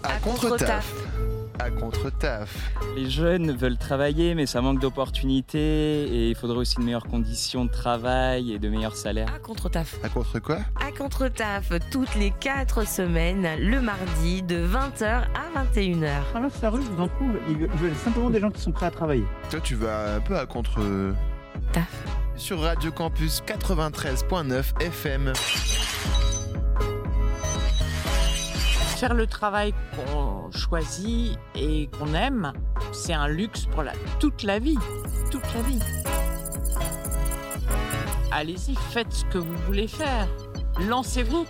À contre-taf. À contre-taf. Les jeunes veulent travailler, mais ça manque d'opportunités et il faudrait aussi de meilleures conditions de travail et de meilleurs salaires. À contre-taf. À contre quoi ? À contre-taf, toutes les 4 semaines, le mardi, de 20h à 21h. Alors, c'est la rue, je vous en trouve. Ils veulent simplement des gens qui sont prêts à travailler. Toi, tu vas un peu à contre... Taf. Sur Radio Campus 93.9 FM. Faire le travail qu'on choisit et qu'on aime, c'est un luxe pour toute la vie. Toute la vie. Allez-y, faites ce que vous voulez faire. Lancez-vous.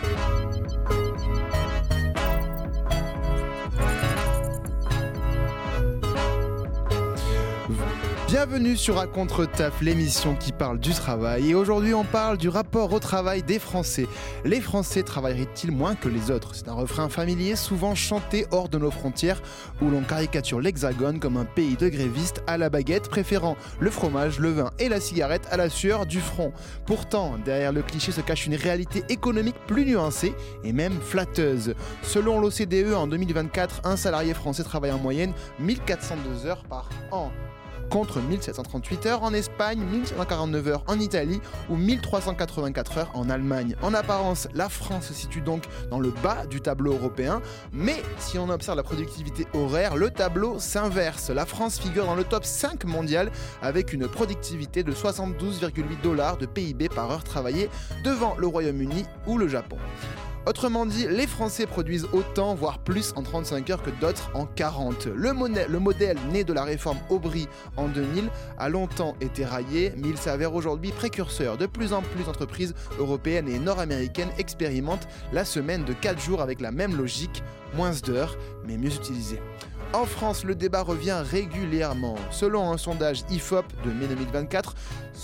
Bienvenue sur À contre-taf, l'émission qui parle du travail. Et aujourd'hui, on parle du rapport au travail des Français. Les Français travailleraient-ils moins que les autres ? C'est un refrain familier, souvent chanté hors de nos frontières, où l'on caricature l'Hexagone comme un pays de grévistes à la baguette, préférant le fromage, le vin et la cigarette à la sueur du front. Pourtant, derrière le cliché se cache une réalité économique plus nuancée et même flatteuse. Selon l'OCDE, en 2024, un salarié français travaille en moyenne 1402 heures par an, contre 1738 heures en Espagne, 1749 heures en Italie ou 1384 heures en Allemagne. En apparence, la France se situe donc dans le bas du tableau européen, mais si on observe la productivité horaire, le tableau s'inverse. La France figure dans le top 5 mondial avec une productivité de 72,8 $ de PIB par heure travaillée, devant le Royaume-Uni ou le Japon. Autrement dit, les Français produisent autant, voire plus en 35 heures que d'autres en 40. Le modèle né de la réforme Aubry en 2000 a longtemps été raillé, mais il s'avère aujourd'hui précurseur. De plus en plus d'entreprises européennes et nord-américaines expérimentent la semaine de 4 jours avec la même logique, moins d'heures, mais mieux utilisées. En France, le débat revient régulièrement. Selon un sondage IFOP de mai 2024,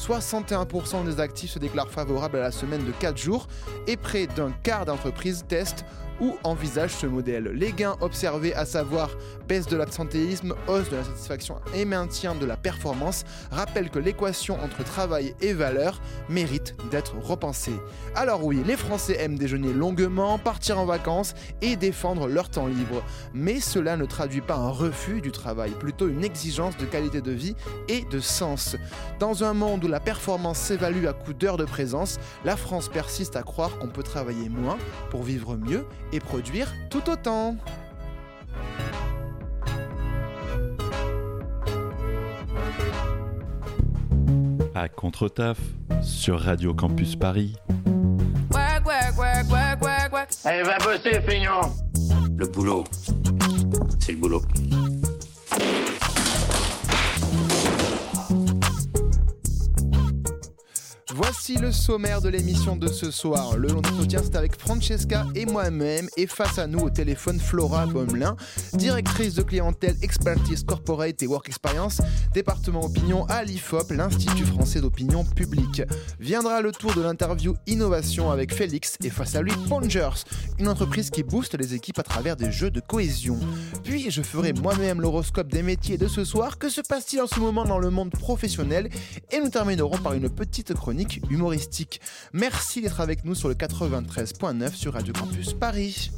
61% des actifs se déclarent favorables à la semaine de 4 jours et près d'un quart d'entreprises testent ou envisagent ce modèle. Les gains observés, à savoir baisse de l'absentéisme, hausse de la satisfaction et maintien de la performance, rappellent que l'équation entre travail et valeur mérite d'être repensée. Alors oui, les Français aiment déjeuner longuement, partir en vacances et défendre leur temps libre. Mais cela ne traduit pas un refus du travail, plutôt une exigence de qualité de vie et de sens. Dans un monde où la performance s'évalue à coup d'heures de présence, la France persiste à croire qu'on peut travailler moins pour vivre mieux et produire tout autant. À contre-taf sur Radio Campus Paris. Allez, va bosser, feignant. Le boulot, c'est le boulot. Voici le sommaire de l'émission de ce soir. Le long d'entretien, c'est avec Francesca et moi-même. Et face à nous, au téléphone, Flora Baumelin, directrice de clientèle Expertise Corporate et Work Experience, département opinion à l'IFOP, l'Institut français d'opinion publique. Viendra le tour de l'interview Innovation avec Félix et face à lui, Pongers, une entreprise qui booste les équipes à travers des jeux de cohésion. Puis, je ferai moi-même l'horoscope des métiers de ce soir. Que se passe-t-il en ce moment dans le monde professionnel ? Et nous terminerons par une petite chronique humoristique. Merci d'être avec nous sur le 93.9 sur Radio Campus Paris.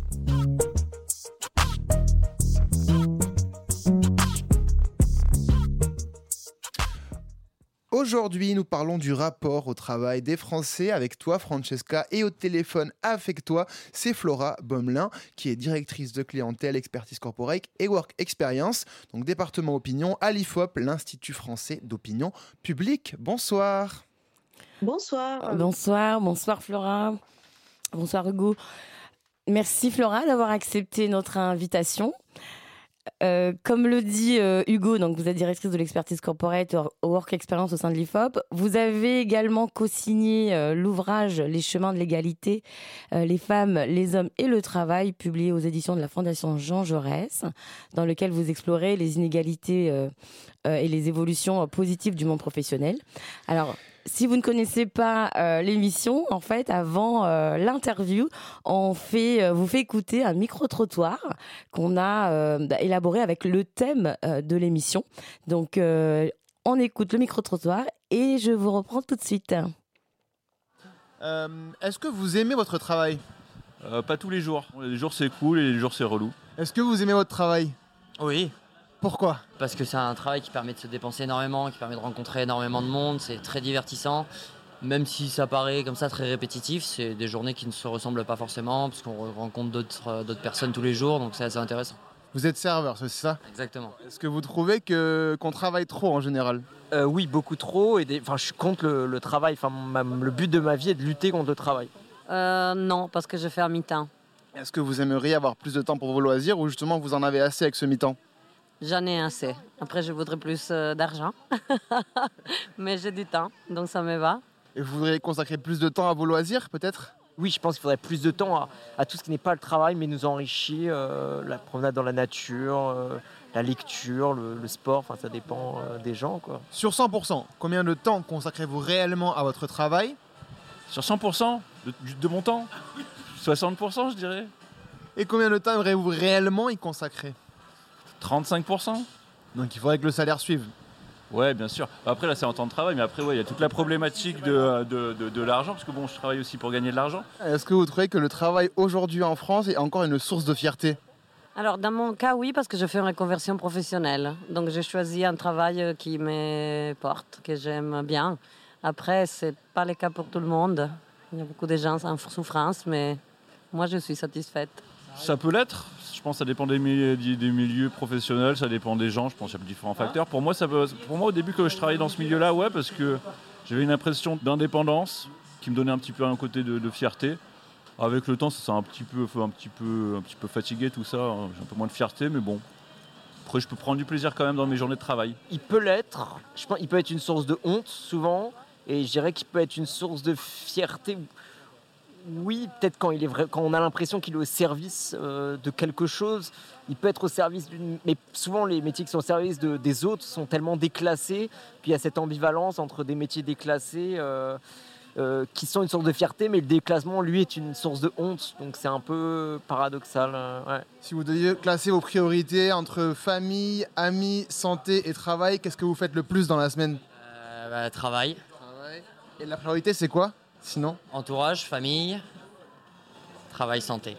Aujourd'hui, nous parlons du rapport au travail des Français avec toi, Francesca, et au téléphone avec toi, c'est Flora Baumelin, qui est directrice de clientèle, expertise corporate et work experience, donc département opinion à l'IFOP, l'Institut français d'opinion publique. Bonsoir. Bonsoir. Bonsoir Flora. Bonsoir Hugo. Merci Flora d'avoir accepté notre invitation. Comme le dit Hugo, donc vous êtes directrice de l'expertise corporate Work Experience au sein de l'IFOP. Vous avez également co-signé l'ouvrage Les chemins de l'égalité, les femmes, les hommes et le travail, publié aux éditions de la Fondation Jean Jaurès, dans lequel vous explorez les inégalités et les évolutions positives du monde professionnel. Alors, si vous ne connaissez pas l'émission, en fait, avant l'interview, vous fait écouter un micro-trottoir qu'on a élaboré avec le thème de l'émission. Donc, on écoute le micro-trottoir et je vous reprends tout de suite. Est-ce que vous aimez votre travail ? Pas tous les jours. Les jours c'est cool et les jours c'est relou. Est-ce que vous aimez votre travail? Oui, Pourquoi? parce que c'est un travail qui permet de se dépenser énormément, qui permet de rencontrer énormément de monde, c'est très divertissant. Même si ça paraît comme ça très répétitif, c'est des journées qui ne se ressemblent pas forcément, parce qu'on rencontre d'autres personnes tous les jours, donc c'est assez intéressant. Vous êtes serveur, c'est ça? Exactement. Est-ce que vous trouvez qu'on travaille trop en général? Oui, beaucoup trop. Je suis contre le travail. Le but de ma vie est de lutter contre le travail. Non, parce que je fais à mi-temps. Est-ce que vous aimeriez avoir plus de temps pour vos loisirs ou justement vous en avez assez avec ce mi-temps? J'en ai assez. Après, je voudrais plus d'argent. Mais j'ai du temps, donc ça me va. Et vous voudriez consacrer plus de temps à vos loisirs, peut-être? Oui, je pense qu'il faudrait plus de temps à tout ce qui n'est pas le travail, mais nous enrichir, la promenade dans la nature, la lecture, le sport, ça dépend des gens, quoi. Sur 100%, combien de temps consacrez-vous réellement à votre travail? Sur 100% de mon temps, 60% je dirais. Et combien de temps aimeriez-vous réellement y consacrer? 35%. Donc il faudrait que le salaire suive. Ouais, bien sûr. Après, là, c'est en temps de travail, mais après, il y a toute la problématique de l'argent, parce que bon, je travaille aussi pour gagner de l'argent. Est-ce que vous trouvez que le travail aujourd'hui en France est encore une source de fierté? Alors, dans mon cas, oui, parce que je fais une reconversion professionnelle. Donc, j'ai choisi un travail qui me porte, que j'aime bien. Après, c'est pas le cas pour tout le monde. Il y a beaucoup de gens en souffrance, mais moi, je suis satisfaite. Ça peut l'être. Je pense que ça dépend des milieux professionnels, ça dépend des gens, je pense qu'il y a différents facteurs. Pour moi, au début, quand je travaillais dans ce milieu-là, ouais, parce que j'avais une impression d'indépendance qui me donnait un petit peu un côté de fierté. Avec le temps, ça s'est un petit peu fatigué, tout ça. J'ai un peu moins de fierté, mais bon. Après, je peux prendre du plaisir quand même dans mes journées de travail. Il peut l'être. Je pense qu'il peut être une source de honte, souvent. Et je dirais qu'il peut être une source de fierté. Oui, peut-être quand on a l'impression qu'il est au service de quelque chose, il peut être au service d'une... Mais souvent, les métiers qui sont au service des autres sont tellement déclassés, puis il y a cette ambivalence entre des métiers déclassés qui sont une source de fierté, mais le déclassement, lui, est une source de honte. Donc c'est un peu paradoxal. Ouais. Si vous deviez classer vos priorités entre famille, amis, santé et travail, qu'est-ce que vous faites le plus dans la semaine? Travail. Et la priorité, c'est quoi? Sinon, Entourage, famille, travail, santé.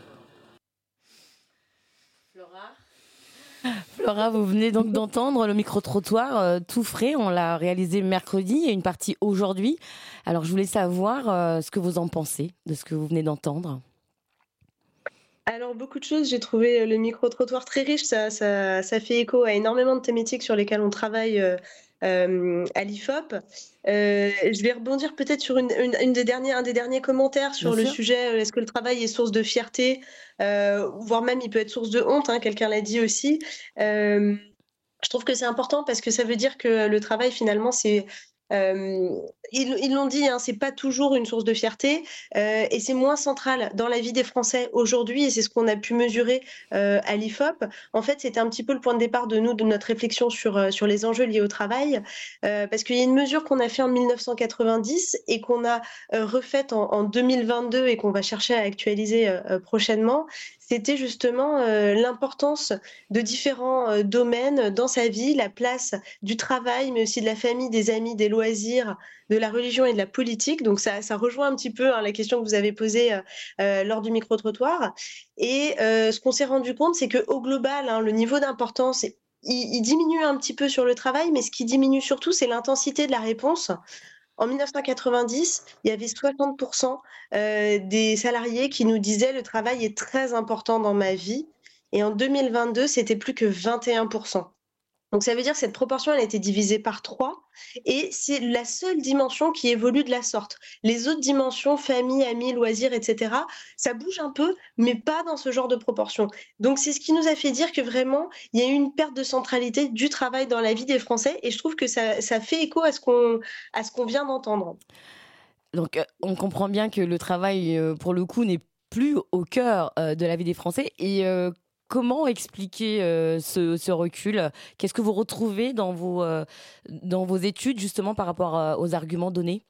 Flora, vous venez donc d'entendre le micro-trottoir tout frais. On l'a réalisé mercredi et une partie aujourd'hui. Alors, je voulais savoir ce que vous en pensez de ce que vous venez d'entendre. Alors, beaucoup de choses. J'ai trouvé le micro-trottoir très riche. Ça fait écho à énormément de thématiques sur lesquelles on travaille à l'IFOP. Je vais rebondir peut-être sur un des derniers commentaires sur le sujet. Est-ce que le travail est source de fierté, voire même il peut être source de honte, quelqu'un l'a dit aussi. Je trouve que c'est important parce que ça veut dire que le travail finalement c'est... ils l'ont dit, c'est pas toujours une source de fierté et c'est moins central dans la vie des Français aujourd'hui et c'est ce qu'on a pu mesurer à l'IFOP. En fait, c'était un petit peu le point de départ de notre réflexion sur les enjeux liés au travail parce qu'il y a une mesure qu'on a fait en 1990 et qu'on a refaite en 2022 et qu'on va chercher à actualiser prochainement. C'était justement l'importance de différents domaines dans sa vie, la place du travail, mais aussi de la famille, des amis, des loisirs, de la religion et de la politique. Donc ça rejoint un petit peu la question que vous avez posée lors du micro-trottoir. Et ce qu'on s'est rendu compte, c'est qu'au global, le niveau d'importance, il diminue un petit peu sur le travail, mais ce qui diminue surtout, c'est l'intensité de la réponse. En 1990, il y avait 60% des salariés qui nous disaient « le travail est très important dans ma vie ». Et en 2022, c'était plus que 21%. Donc ça veut dire que cette proportion, elle a été divisée par 3 et c'est la seule dimension qui évolue de la sorte. Les autres dimensions, famille, amis, loisirs, etc., ça bouge un peu, mais pas dans ce genre de proportion. Donc c'est ce qui nous a fait dire que vraiment, il y a eu une perte de centralité du travail dans la vie des Français et je trouve que ça fait écho à ce qu'on vient d'entendre. Donc on comprend bien que le travail, pour le coup, n'est plus au cœur de la vie des Français et comment expliquer ce recul? Qu'est-ce que vous retrouvez dans vos études, justement, par rapport aux arguments donnés?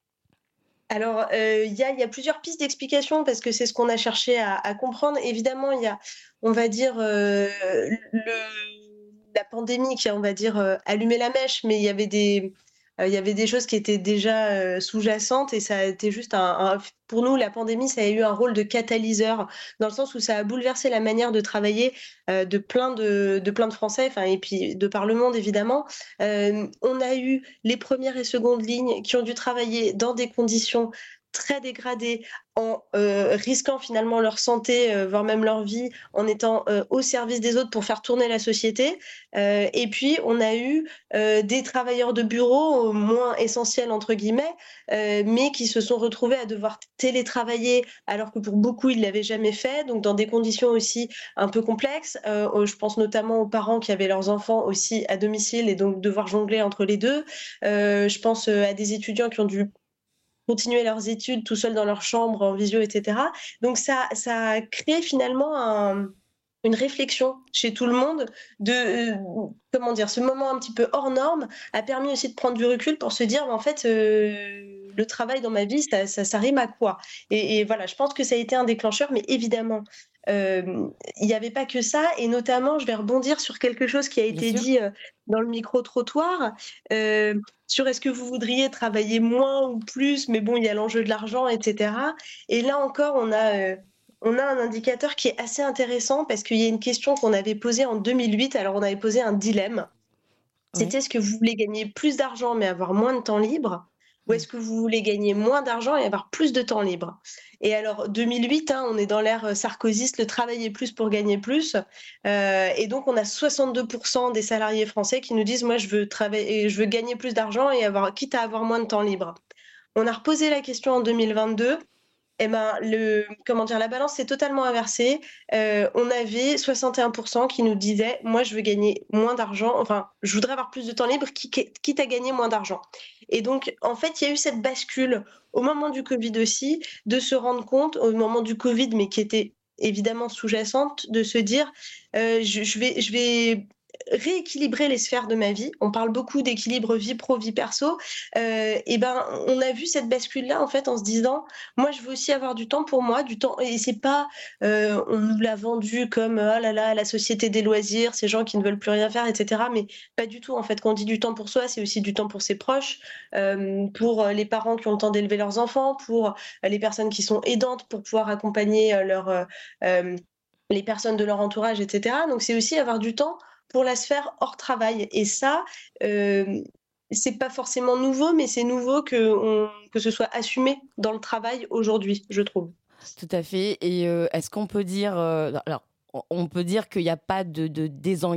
Alors, il y a plusieurs pistes d'explication parce que c'est ce qu'on a cherché à comprendre. Évidemment, il y a, on va dire, la pandémie qui a, on va dire, allumé la mèche, mais il y avait il y avait des choses qui étaient déjà sous-jacentes et ça a été juste pour nous, la pandémie, ça a eu un rôle de catalyseur dans le sens où ça a bouleversé la manière de travailler de plein de Français, et puis de par le monde évidemment. On a eu les premières et secondes lignes qui ont dû travailler dans des conditions très dégradées, en risquant finalement leur santé, voire même leur vie, en étant au service des autres pour faire tourner la société. Et puis, on a eu des travailleurs de bureau, moins essentiels entre guillemets, mais qui se sont retrouvés à devoir télétravailler, alors que pour beaucoup, ils ne l'avaient jamais fait, donc dans des conditions aussi un peu complexes. Je pense notamment aux parents qui avaient leurs enfants aussi à domicile et donc devoir jongler entre les deux. Je pense à des étudiants qui ont dû continuer leurs études tout seuls dans leur chambre, en visio, etc. Donc ça a créé finalement une réflexion chez tout le monde ce moment un petit peu hors norme a permis aussi de prendre du recul pour se dire, en fait, le travail dans ma vie, ça rime à quoi ? Et voilà, je pense que ça a été un déclencheur, mais évidemment, il n'y avait pas que ça, et notamment, je vais rebondir sur quelque chose qui a été dit dans le micro-trottoir, sur est-ce que vous voudriez travailler moins ou plus, mais bon, il y a l'enjeu de l'argent, etc. Et là encore, on a un indicateur qui est assez intéressant parce qu'il y a une question qu'on avait posée en 2008. Alors, on avait posé un dilemme. C'était est-ce que vous voulez gagner plus d'argent mais avoir moins de temps libre, ou est-ce que vous voulez gagner moins d'argent et avoir plus de temps libre ? Et alors, 2008, on est dans l'ère sarkozyste, le travailler plus pour gagner plus. Et donc, on a 62% des salariés français qui nous disent « Moi, je veux travailler, je veux gagner plus d'argent et quitte à avoir moins de temps libre ». On a reposé la question en 2022. Eh ben, la balance s'est totalement inversée. On avait 61% qui nous disaient « Moi, je veux gagner moins d'argent, je voudrais avoir plus de temps libre, quitte à gagner moins d'argent ». Et donc, en fait, il y a eu cette bascule au moment du Covid aussi, de se rendre compte, au moment du Covid, mais qui était évidemment sous-jacente, de se dire je vais rééquilibrer les sphères de ma vie. On parle beaucoup d'équilibre vie pro, vie perso. Et on a vu cette bascule-là en fait en se disant, moi je veux aussi avoir du temps pour moi, du temps. Et c'est pas, on nous l'a vendu comme oh là là, la société des loisirs, ces gens qui ne veulent plus rien faire, etc. Mais pas du tout en fait. Quand on dit du temps pour soi, c'est aussi du temps pour ses proches, pour les parents qui ont le temps d'élever leurs enfants, pour les personnes qui sont aidantes, pour pouvoir accompagner les personnes de leur entourage, etc. Donc c'est aussi avoir du temps pour la sphère hors travail. Et ça, c'est pas forcément nouveau, mais c'est nouveau que ce soit assumé dans le travail aujourd'hui, je trouve. Tout à fait. Et est-ce qu'on peut dire... on peut dire qu'il n'y a pas de désengagement ?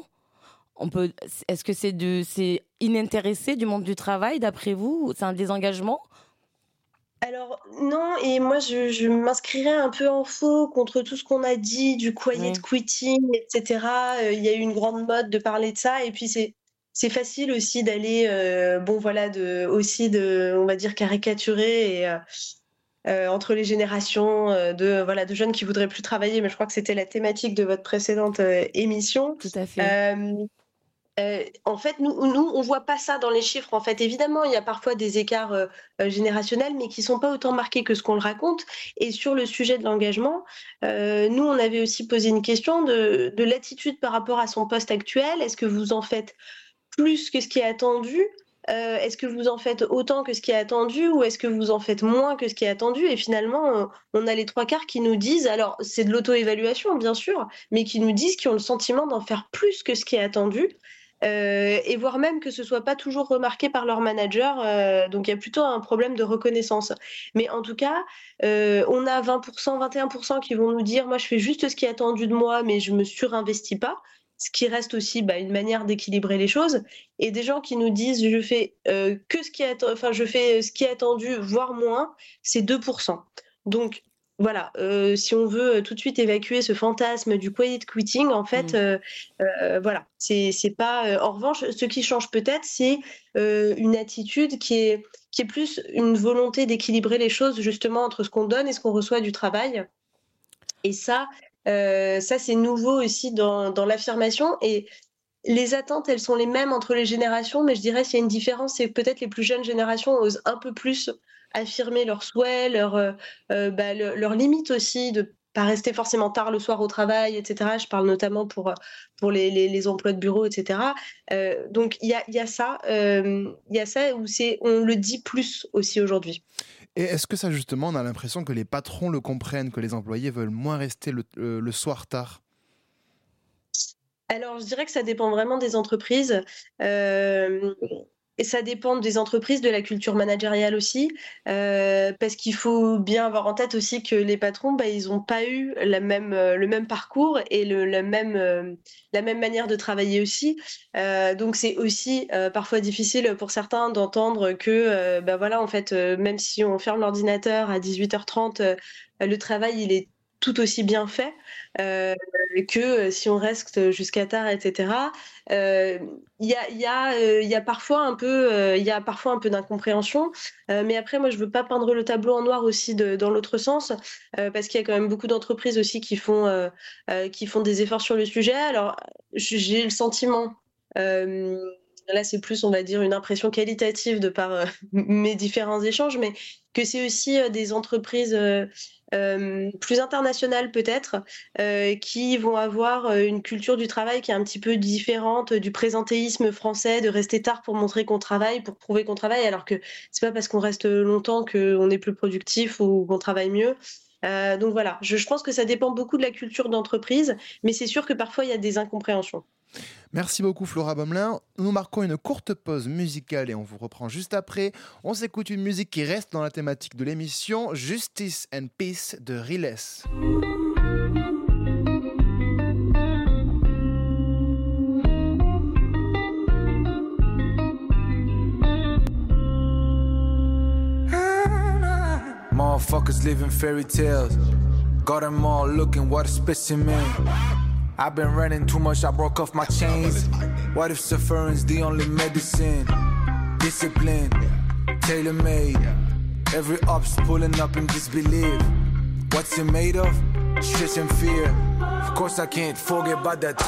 Est-ce que c'est inintéressé du monde du travail, d'après vous ? C'est un désengagement ? Alors non, et moi je m'inscrirais un peu en faux contre tout ce qu'on a dit du quiet quitting, etc. Il y a eu une grande mode de parler de ça, et puis c'est facile aussi d'aller, on va dire caricaturer et entre les générations de jeunes qui voudraient plus travailler, mais je crois que c'était la thématique de votre précédente émission. Tout à fait. En fait, nous, on voit pas ça dans les chiffres. En fait, évidemment, il y a parfois des écarts générationnels, mais qui sont pas autant marqués que ce qu'on le raconte. Et sur le sujet de l'engagement, nous, on avait aussi posé une question de l'attitude par rapport à son poste actuel. Est-ce que vous en faites plus que ce qui est attendu ? Est-ce que vous en faites autant que ce qui est attendu, ou est-ce que vous en faites moins que ce qui est attendu ? Et finalement, on a les 3/4 qui nous disent, alors c'est de l'auto-évaluation bien sûr, mais qui nous disent qu'ils ont le sentiment d'en faire plus que ce qui est attendu. Et voire même que ce soit pas toujours remarqué par leur manager, donc il y a plutôt un problème de reconnaissance. Mais en tout cas, on a 20%, 21% qui vont nous dire moi je fais juste ce qui est attendu de moi, mais je me surinvestis pas, ce qui reste aussi une manière d'équilibrer les choses. Et des gens qui nous disent je fais je fais ce qui est attendu, voire moins, c'est 2%. Donc voilà, si on veut tout de suite évacuer ce fantasme du quiet quitting, en fait, voilà, c'est pas. En revanche, ce qui change peut-être, c'est une attitude qui est plus une volonté d'équilibrer les choses justement entre ce qu'on donne et ce qu'on reçoit du travail. Et ça c'est nouveau aussi dans l'affirmation. Et les attentes, elles sont les mêmes entre les générations, mais je dirais s'il y a une différence, c'est peut-être les plus jeunes générations osent un peu plus affirmer leurs souhaits, leurs limites aussi, de pas rester forcément tard le soir au travail, etc. Je parle notamment pour les emplois de bureau, etc. Donc il y a ça où on le dit plus aussi aujourd'hui. Et est-ce que ça, justement, on a l'impression que les patrons le comprennent, que les employés veulent moins rester le soir tard? Alors, je dirais que ça dépend vraiment des entreprises. Et ça dépend des entreprises, de la culture managériale aussi. Parce qu'il faut bien avoir en tête aussi que les patrons, ils n'ont pas eu le même parcours et la même manière de travailler aussi. Donc, c'est aussi parfois difficile pour certains d'entendre que, voilà, en fait, même si on ferme l'ordinateur à 18h30, le travail, il est tout aussi bien fait que si on reste jusqu'à tard, etc. Il y a parfois un peu d'incompréhension, mais après moi je veux pas peindre le tableau en noir aussi dans l'autre sens, parce qu'il y a quand même beaucoup d'entreprises aussi qui font des efforts sur le sujet. Alors j'ai le sentiment, là c'est plus on va dire une impression qualitative de par mes différents échanges, mais que c'est aussi des entreprises plus internationales peut-être, qui vont avoir une culture du travail qui est un petit peu différente du présentéisme français, de rester tard pour montrer qu'on travaille, pour prouver qu'on travaille, alors que c'est pas parce qu'on reste longtemps qu'on est plus productif ou qu'on travaille mieux. Donc voilà, je pense que ça dépend beaucoup de la culture d'entreprise, mais c'est sûr que parfois il y a des incompréhensions. Merci beaucoup Flora Bomelin. Nous marquons une courte pause musicale et on vous reprend juste après. On s'écoute une musique qui reste dans la thématique de l'émission, Justice and Peace de Riles. Motherfuckers living fairy tales. Got them all looking, what a specimen. I've been running too much, I broke off my chains. What if suffering's the only medicine? Discipline, tailor-made. Every op's pulling up in disbelief. What's it made of? Stress and fear. Of course I can't forget about that.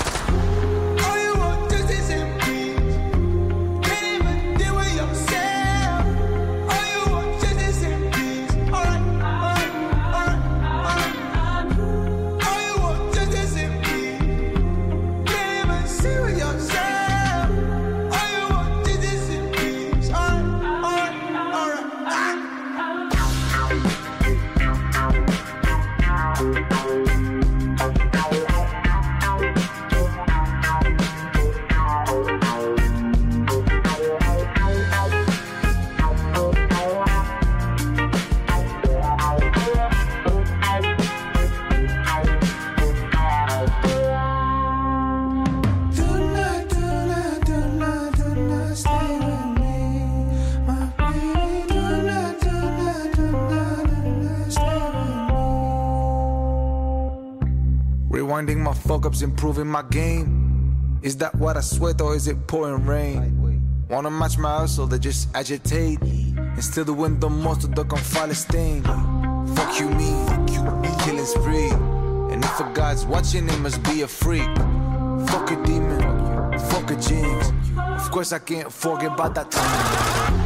Rewinding my fuck-ups, improving my game. Is that what I sweat or is it pouring rain? Wanna match my hustle, they just agitate. And still doing the most to the confidence thing. Fuck you me, killing spree. And if a God's watching, it must be a freak. Fuck a demon, fuck a jinx. Of course I can't forget about that time.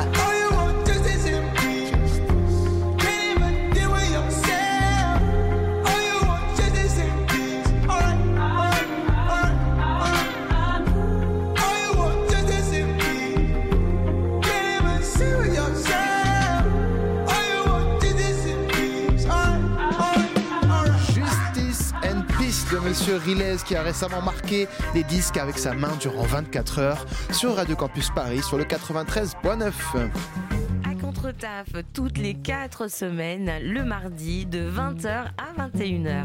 De Monsieur Riles qui a récemment marqué les disques avec sa main durant 24 heures sur Radio Campus Paris sur le 93.9. À Contre-Taf, toutes les 4 semaines, le mardi de 20h à 21h.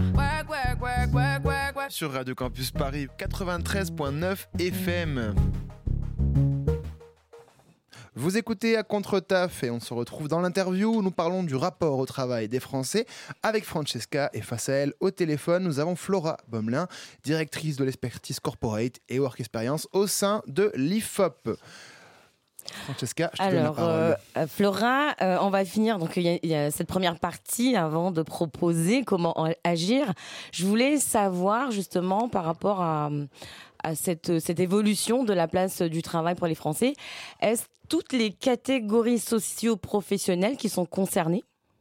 Sur Radio Campus Paris 93.9 FM. Vous écoutez À Contre-Taf et on se retrouve dans l'interview où nous parlons du rapport au travail des Français avec Francesca et face à elle au téléphone nous avons Flora Bomelin, directrice de l'expertise corporate et work experience au sein de l'IFOP. Francesca, je te donne la parole. Flora, on va finir. Donc il y a cette première partie avant de proposer comment agir. Je voulais savoir justement par rapport à cette évolution de la place du travail pour les Français. Est-ce toutes les catégories socio-professionnelles qui sont concernées ?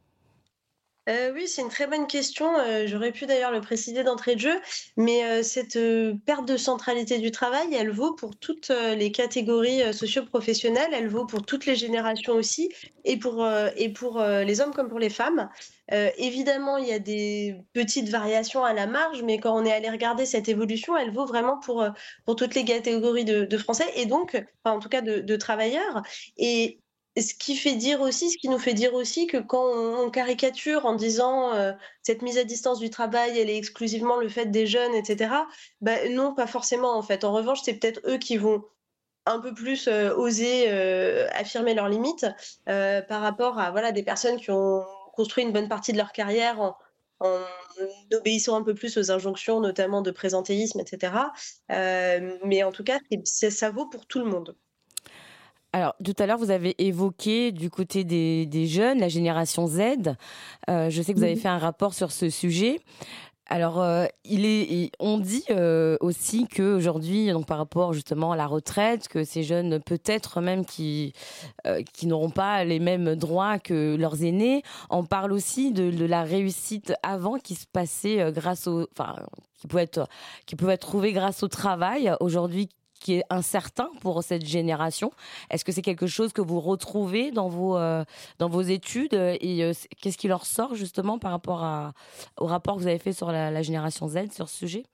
Oui, c'est une très bonne question. J'aurais pu d'ailleurs le préciser d'entrée de jeu, mais cette perte de centralité du travail, elle vaut pour toutes les catégories socio-professionnelles, elle vaut pour toutes les générations aussi, et pour les hommes comme pour les femmes. Évidemment, il y a des petites variations à la marge, mais quand on est allé regarder cette évolution, elle vaut vraiment pour toutes les catégories de Français, et donc, enfin, en tout cas de travailleurs. Et ce qui nous fait dire aussi que quand on caricature en disant cette mise à distance du travail, elle est exclusivement le fait des jeunes, etc. Bah, non, pas forcément en fait. En revanche, c'est peut-être eux qui vont un peu plus oser affirmer leurs limites par rapport à voilà, des personnes qui ont construit une bonne partie de leur carrière en obéissant un peu plus aux injonctions, notamment de présentéisme, etc. Mais en tout cas, ça vaut pour tout le monde. Alors, tout à l'heure, vous avez évoqué du côté des jeunes, la génération Z. Je sais que vous avez fait un rapport sur ce sujet. Alors, on dit aussi qu'aujourd'hui, donc par rapport justement à la retraite, que ces jeunes, peut-être même qui n'auront pas les mêmes droits que leurs aînés, on parle aussi de la réussite avant qui se passait qui pouvait être trouvée grâce au travail. Aujourd'hui, qui est incertain pour cette génération. Est-ce que c'est quelque chose que vous retrouvez dans vos études et qu'est-ce qui leur sort justement par rapport au rapport que vous avez fait sur la génération Z sur ce sujet?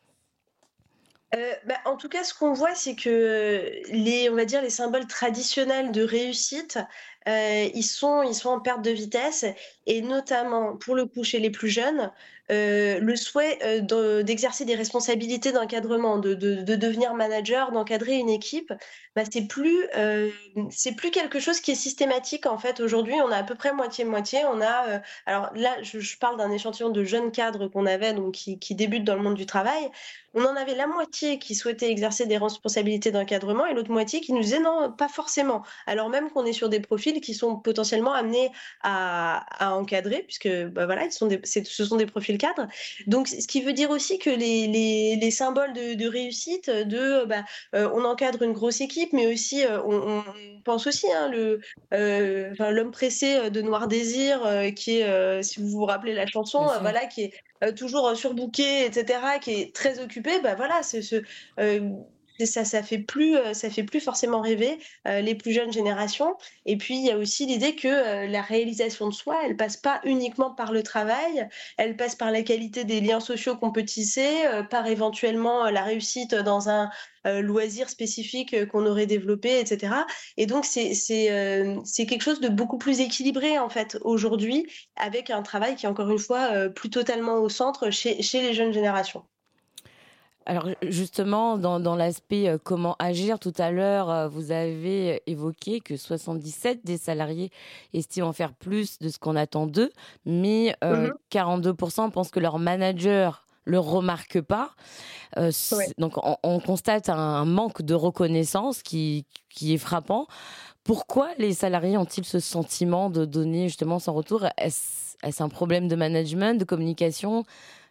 En tout cas, ce qu'on voit, c'est que on va dire, les symboles traditionnels de réussite, ils sont en perte de vitesse, et notamment, pour le coup, chez les plus jeunes, le souhait d'exercer des responsabilités d'encadrement, de devenir manager, d'encadrer une équipe, bah, c'est plus quelque chose qui est systématique en fait. Aujourd'hui, on a à peu près moitié-moitié. Alors là, je parle d'un échantillon de jeunes cadres qu'on avait, donc qui débutent dans le monde du travail. On en avait la moitié qui souhaitait exercer des responsabilités d'encadrement et l'autre moitié qui nous disait non, pas forcément. Alors même qu'on est sur des profils qui sont potentiellement amenés à encadrer, puisque bah voilà, ce sont des profils cadres. Donc, ce qui veut dire aussi que les symboles de réussite, on encadre une grosse équipe, mais aussi on pense aussi l'homme pressé de Noir Désir, qui est, si vous vous rappelez la chanson, voilà, qui est toujours surbooké, etc., qui est très occupé, bah voilà, ça fait plus forcément rêver les plus jeunes générations. Et puis il y a aussi l'idée que la réalisation de soi, elle passe pas uniquement par le travail, elle passe par la qualité des liens sociaux qu'on peut tisser, par éventuellement la réussite dans un loisir spécifique qu'on aurait développé, etc. Et donc c'est quelque chose de beaucoup plus équilibré en fait aujourd'hui, avec un travail qui est encore une fois plus totalement au centre chez les jeunes générations. Alors justement, dans l'aspect comment agir, tout à l'heure, vous avez évoqué que 77 des salariés estiment en faire plus de ce qu'on attend d'eux, mais 42% pensent que leur manager le remarque pas. Donc on constate un manque de reconnaissance qui est frappant. Pourquoi les salariés ont-ils ce sentiment de donner justement son retour? Est-ce un problème de management, de communication?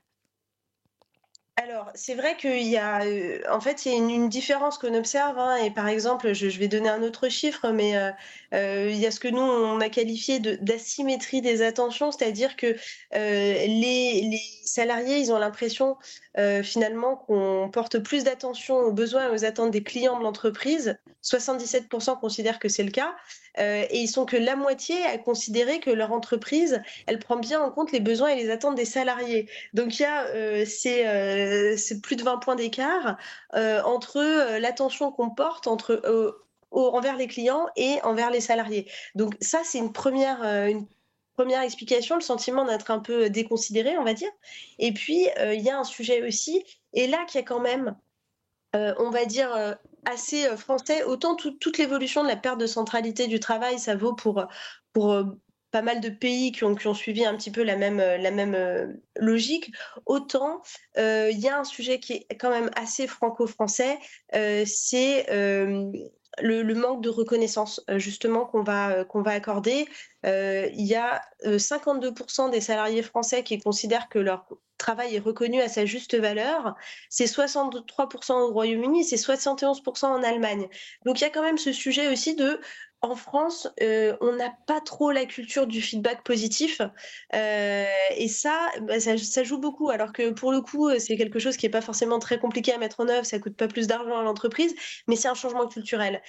Alors, c'est vrai qu'il y a, en fait, il y a une différence qu'on observe, hein, et par exemple, je vais donner un autre chiffre, mais il y a ce que nous, on a qualifié d'asymétrie des attentions, c'est-à-dire que les salariés, ils ont l'impression finalement qu'on porte plus d'attention aux besoins et aux attentes des clients de l'entreprise. 77% considèrent que c'est le cas, et ils sont que la moitié à considérer que leur entreprise, elle prend bien en compte les besoins et les attentes des salariés. Donc il y a c'est plus de 20 points d'écart entre l'attention qu'on porte envers les clients et envers les salariés. Donc ça, c'est une première explication, le sentiment d'être un peu déconsidéré, on va dire. Et puis, il y a un sujet aussi, et là, qui est quand même, on va dire, assez français. Autant toute l'évolution de la perte de centralité du travail, ça vaut pour pas mal de pays qui ont suivi un petit peu la même logique. Autant, il y a un sujet qui est quand même assez franco-français, c'est le manque de reconnaissance, justement, qu'on va accorder. Il y a 52% des salariés français qui considèrent que leur travail est reconnu à sa juste valeur. C'est 63% au Royaume-Uni, c'est 71% en Allemagne. Donc il y a quand même ce sujet aussi en France, on n'a pas trop la culture du feedback positif, et ça joue beaucoup. Alors que pour le coup, c'est quelque chose qui n'est pas forcément très compliqué à mettre en œuvre, ça coûte pas plus d'argent à l'entreprise, mais c'est un changement culturel.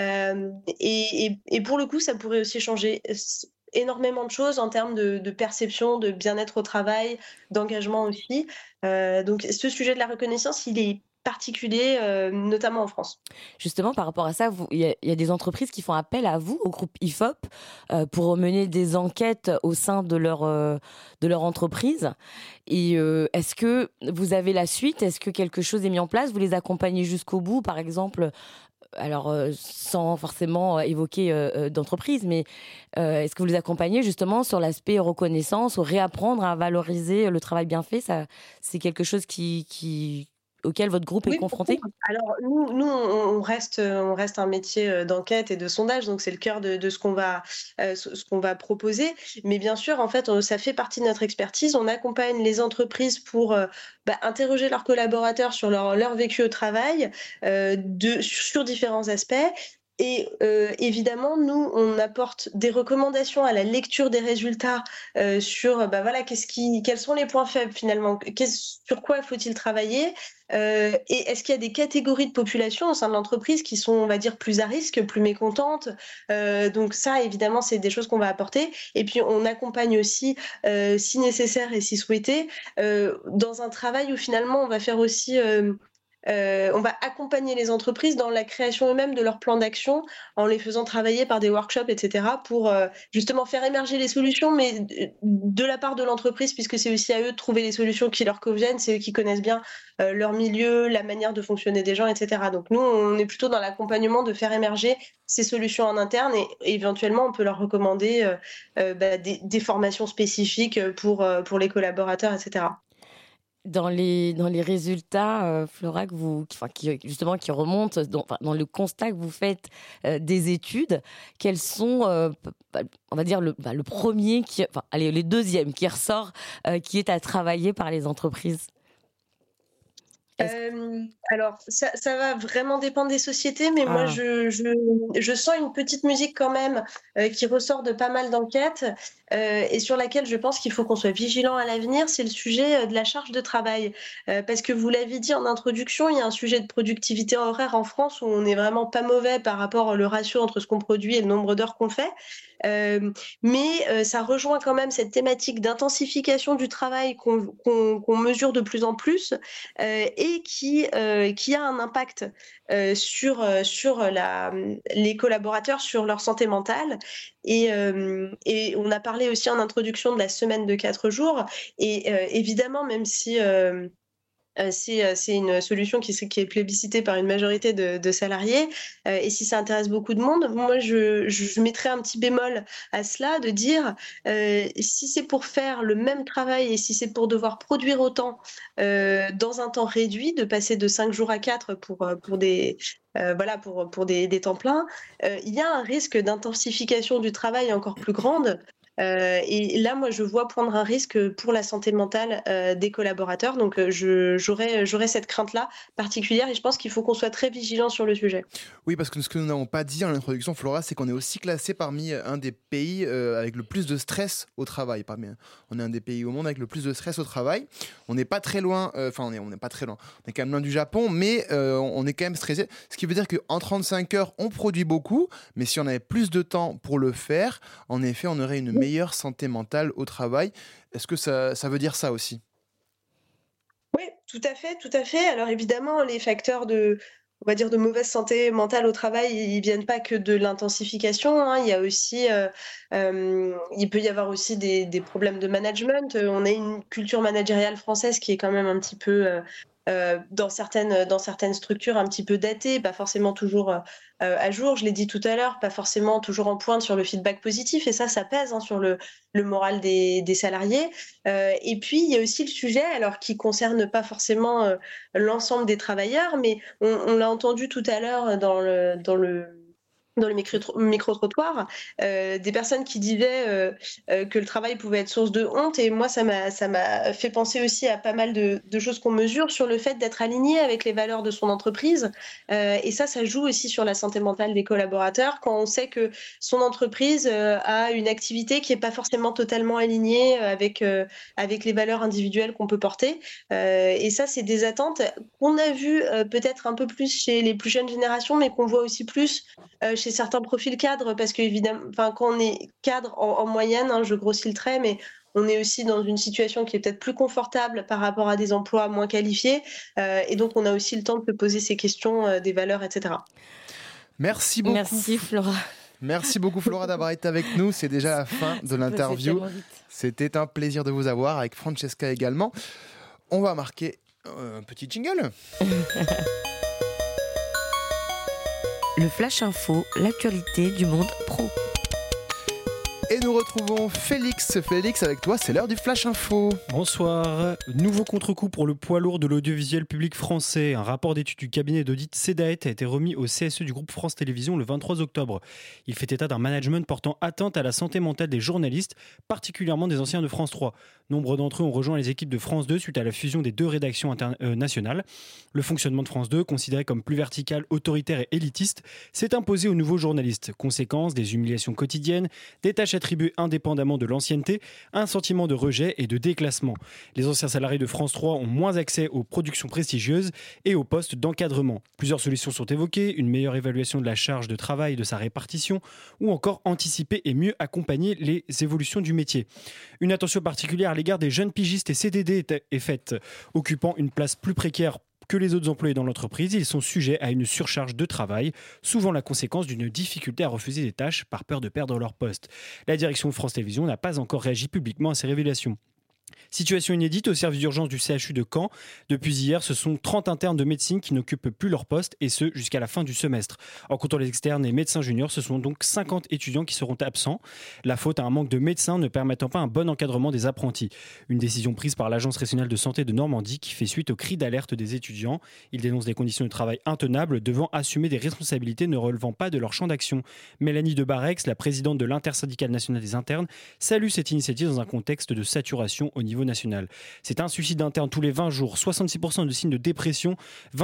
Et pour le coup, ça pourrait aussi changer énormément de choses en termes de perception, de bien-être au travail, d'engagement aussi. Donc ce sujet de la reconnaissance, il est particulier, notamment en France. Justement, par rapport à ça, il y a des entreprises qui font appel à vous, au groupe IFOP, pour mener des enquêtes au sein de leur entreprise. Et est-ce que vous avez la suite? Est-ce que quelque chose est mis en place? Vous les accompagnez jusqu'au bout, par exemple? Alors, sans forcément évoquer d'entreprise, mais est-ce que vous les accompagnez justement sur l'aspect reconnaissance ou réapprendre à valoriser le travail bien fait? Ça, c'est quelque chose auquel votre groupe est confronté? Alors nous on reste un métier d'enquête et de sondage, donc c'est le cœur de ce qu'on va proposer. Mais bien sûr, en fait, ça fait partie de notre expertise. On accompagne les entreprises pour interroger leurs collaborateurs sur leur vécu au travail, sur différents aspects. Et évidemment, nous, on apporte des recommandations à la lecture des résultats sur quels sont les points faibles finalement, sur quoi faut-il travailler, et est-ce qu'il y a des catégories de population au sein de l'entreprise qui sont, on va dire, plus à risque, plus mécontentes. Donc ça, évidemment, c'est des choses qu'on va apporter. Et puis, on accompagne aussi, si nécessaire et si souhaité, dans un travail où finalement, on va faire aussi... on va accompagner les entreprises dans la création eux-mêmes de leur plan d'action en les faisant travailler par des workshops, etc. pour justement faire émerger les solutions, mais de la part de l'entreprise, puisque c'est aussi à eux de trouver les solutions qui leur conviennent, c'est eux qui connaissent bien leur milieu, la manière de fonctionner des gens, etc. Donc nous, on est plutôt dans l'accompagnement de faire émerger ces solutions en interne et éventuellement, on peut leur recommander des formations spécifiques pour les collaborateurs, etc. Dans les résultats, Flora, qui remontent dans le constat que vous faites des études, quels sont, on va dire, le premier, les deuxièmes qui ressort, qui est à travailler par les entreprises? Alors, ça va vraiment dépendre des sociétés, mais moi, je sens une petite musique quand même qui ressort de pas mal d'enquêtes et sur laquelle je pense qu'il faut qu'on soit vigilant à l'avenir, c'est le sujet de la charge de travail. Parce que vous l'avez dit en introduction, il y a un sujet de productivité horaire en France où on n'est vraiment pas mauvais par rapport au ratio entre ce qu'on produit et le nombre d'heures qu'on fait. Mais ça rejoint quand même cette thématique d'intensification du travail qu'on mesure de plus en plus et qui a un impact sur les collaborateurs, sur leur santé mentale. Et on a parlé aussi en introduction de la semaine de 4 jours. Et évidemment, même si... c'est une solution qui est plébiscitée par une majorité de salariés. Et si ça intéresse beaucoup de monde, moi, je mettrais un petit bémol à cela, de dire si c'est pour faire le même travail et si c'est pour devoir produire autant dans un temps réduit, de passer de 5 jours à 4 pour des temps pleins, il y a un risque d'intensification du travail encore plus grande. Et là, moi, je vois prendre un risque pour la santé mentale des collaborateurs. Donc, j'aurais cette crainte-là particulière et je pense qu'il faut qu'on soit très vigilant sur le sujet. Oui, parce que ce que nous n'avons pas dit en introduction, Flora, c'est qu'on est aussi classé parmi un des pays avec le plus de stress au travail. On est un des pays au monde avec le plus de stress au travail. On n'est pas très loin, on n'est pas très loin. On est quand même loin du Japon, mais on est quand même stressé. Ce qui veut dire qu'en 35 heures, on produit beaucoup, mais si on avait plus de temps pour le faire, en effet, on aurait une meilleure santé mentale au travail. Est-ce que ça veut dire ça aussi? Oui, tout à fait. Alors évidemment, les facteurs de mauvaise santé mentale au travail, ils viennent pas que de l'intensification, hein. Il y a aussi, il peut y avoir aussi des problèmes de management. On a une culture managériale française qui est quand même un petit peu... dans certaines structures un petit peu datées, pas forcément toujours à jour, je l'ai dit tout à l'heure, pas forcément toujours en pointe sur le feedback positif, et ça pèse sur le moral des salariés. Et puis, il y a aussi le sujet, alors qui concerne pas forcément l'ensemble des travailleurs, mais on l'a entendu tout à l'heure dans dans le micro-trottoir, des personnes qui disaient que le travail pouvait être source de honte. Et moi, ça m'a fait penser aussi à pas mal de choses qu'on mesure sur le fait d'être aligné avec les valeurs de son entreprise. Et ça joue aussi sur la santé mentale des collaborateurs quand on sait que son entreprise a une activité qui n'est pas forcément totalement alignée avec les valeurs individuelles qu'on peut porter. Et ça, c'est des attentes qu'on a vues peut-être un peu plus chez les plus jeunes générations, mais qu'on voit aussi plus chez certains profils cadres, parce qu'évidemment, quand on est cadre en moyenne, je grossis le trait, mais on est aussi dans une situation qui est peut-être plus confortable par rapport à des emplois moins qualifiés, et donc on a aussi le temps de se poser ces questions des valeurs, etc. Merci beaucoup. Merci Flora. Merci beaucoup Flora d'avoir été avec nous. C'est déjà la fin de l'interview. C'était un plaisir de vous avoir, avec Francesca également. On va marquer un petit jingle. Le Flash Info, l'actualité du monde pro. Et nous retrouvons Félix. Félix, avec toi, c'est l'heure du Flash Info. Bonsoir. Nouveau contre-coup pour le poids lourd de l'audiovisuel public français. Un rapport d'étude du cabinet d'audit CEDAET a été remis au CSE du groupe France Télévisions le 23 octobre. Il fait état d'un management portant atteinte à la santé mentale des journalistes, particulièrement des anciens de France 3. Nombre d'entre eux ont rejoint les équipes de France 2 suite à la fusion des deux rédactions nationales. Le fonctionnement de France 2, considéré comme plus vertical, autoritaire et élitiste, s'est imposé aux nouveaux journalistes. Conséquence, des humiliations quotidiennes, des tâches attribuées indépendamment de l'ancienneté, un sentiment de rejet et de déclassement. Les anciens salariés de France 3 ont moins accès aux productions prestigieuses et aux postes d'encadrement. Plusieurs solutions sont évoquées, une meilleure évaluation de la charge de travail et de sa répartition, ou encore anticiper et mieux accompagner les évolutions du métier. Une attention particulière à l'égard des jeunes pigistes et CDD est faite, occupant une place plus précaire que les autres employés dans l'entreprise. Ils sont sujets à une surcharge de travail, souvent la conséquence d'une difficulté à refuser des tâches par peur de perdre leur poste. La direction de France Télévisions n'a pas encore réagi publiquement à ces révélations. Situation inédite au service d'urgence du CHU de Caen. Depuis hier, ce sont 30 internes de médecine qui n'occupent plus leur poste, et ce jusqu'à la fin du semestre. En comptant les externes et médecins juniors, ce sont donc 50 étudiants qui seront absents. La faute à un manque de médecins ne permettant pas un bon encadrement des apprentis. Une décision prise par l'Agence régionale de santé de Normandie qui fait suite aux cris d'alerte des étudiants. Ils dénoncent des conditions de travail intenables, devant assumer des responsabilités ne relevant pas de leur champ d'action. Mélanie Debarex, la présidente de l'Intersyndicale nationale des internes, salue cette initiative dans un contexte de saturation au niveau national. C'est un suicide interne tous les 20 jours, 66% de signes de dépression,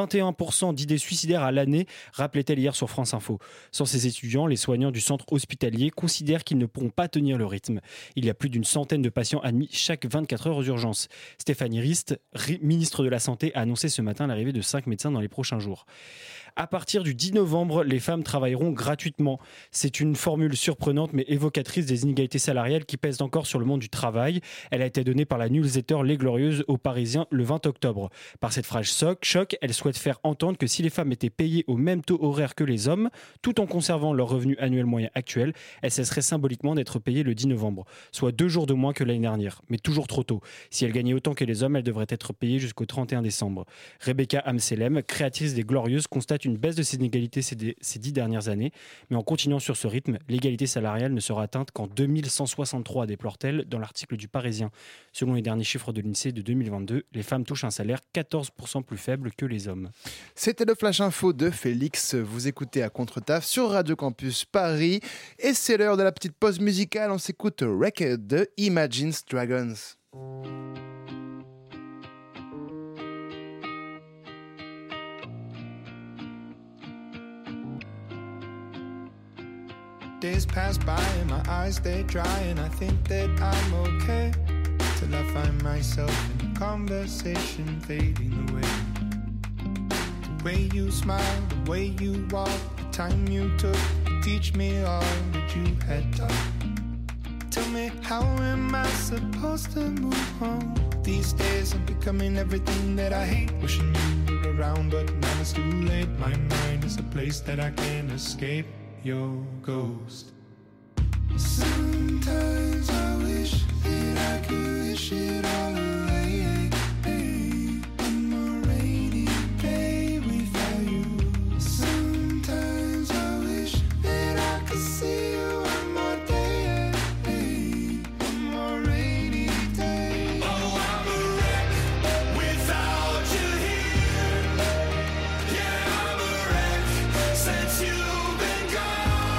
21% d'idées suicidaires à l'année, rappelait-elle hier sur France Info. Sans ces étudiants, les soignants du centre hospitalier considèrent qu'ils ne pourront pas tenir le rythme. Il y a plus d'une centaine de patients admis chaque 24 heures aux urgences. Stéphanie Rist, ministre de la Santé, a annoncé ce matin l'arrivée de 5 médecins dans les prochains jours. À partir du 10 novembre, les femmes travailleront gratuitement. C'est une formule surprenante mais évocatrice des inégalités salariales qui pèsent encore sur le monde du travail. Elle a été donnée par la newsletter Les Glorieuses aux Parisiens le 20 octobre. Par cette phrase choc, elle souhaite faire entendre que si les femmes étaient payées au même taux horaire que les hommes, tout en conservant leur revenu annuel moyen actuel, elles cesseraient symboliquement d'être payées le 10 novembre, soit 2 jours de moins que l'année dernière, mais toujours trop tôt. Si elles gagnaient autant que les hommes, elles devraient être payées jusqu'au 31 décembre. Rebecca Amselem, créatrice des Glorieuses, constate une baisse de ces inégalités ces 10 dernières années, mais en continuant sur ce rythme, l'égalité salariale ne sera atteinte qu'en 2163, déplore-t-elle dans l'article du Parisien. Selon les derniers chiffres de l'INSEE de 2022, les femmes touchent un salaire 14% plus faible que les hommes. C'était le Flash Info de Félix. Vous écoutez à Contre-Taf sur Radio Campus Paris. Et c'est l'heure de la petite pause musicale. On s'écoute Wrecked de Imagine Dragons. Days pass by and my eyes stay dry, and I think that I'm okay till I find myself in a conversation fading away. The way you smile, the way you walk, the time you took to teach me all that you had taught. Tell me, how am I supposed to move on? These days I'm becoming everything that I hate. Wishing you were around, but now it's too late. My mind is a place that I can't escape your ghost. Sometimes I wish that I could wish it all away. One more rainy day without you. Sometimes I wish that I could see you one more day. One more rainy day. Oh, I'm a wreck without you here. Yeah, I'm a wreck since you've been gone.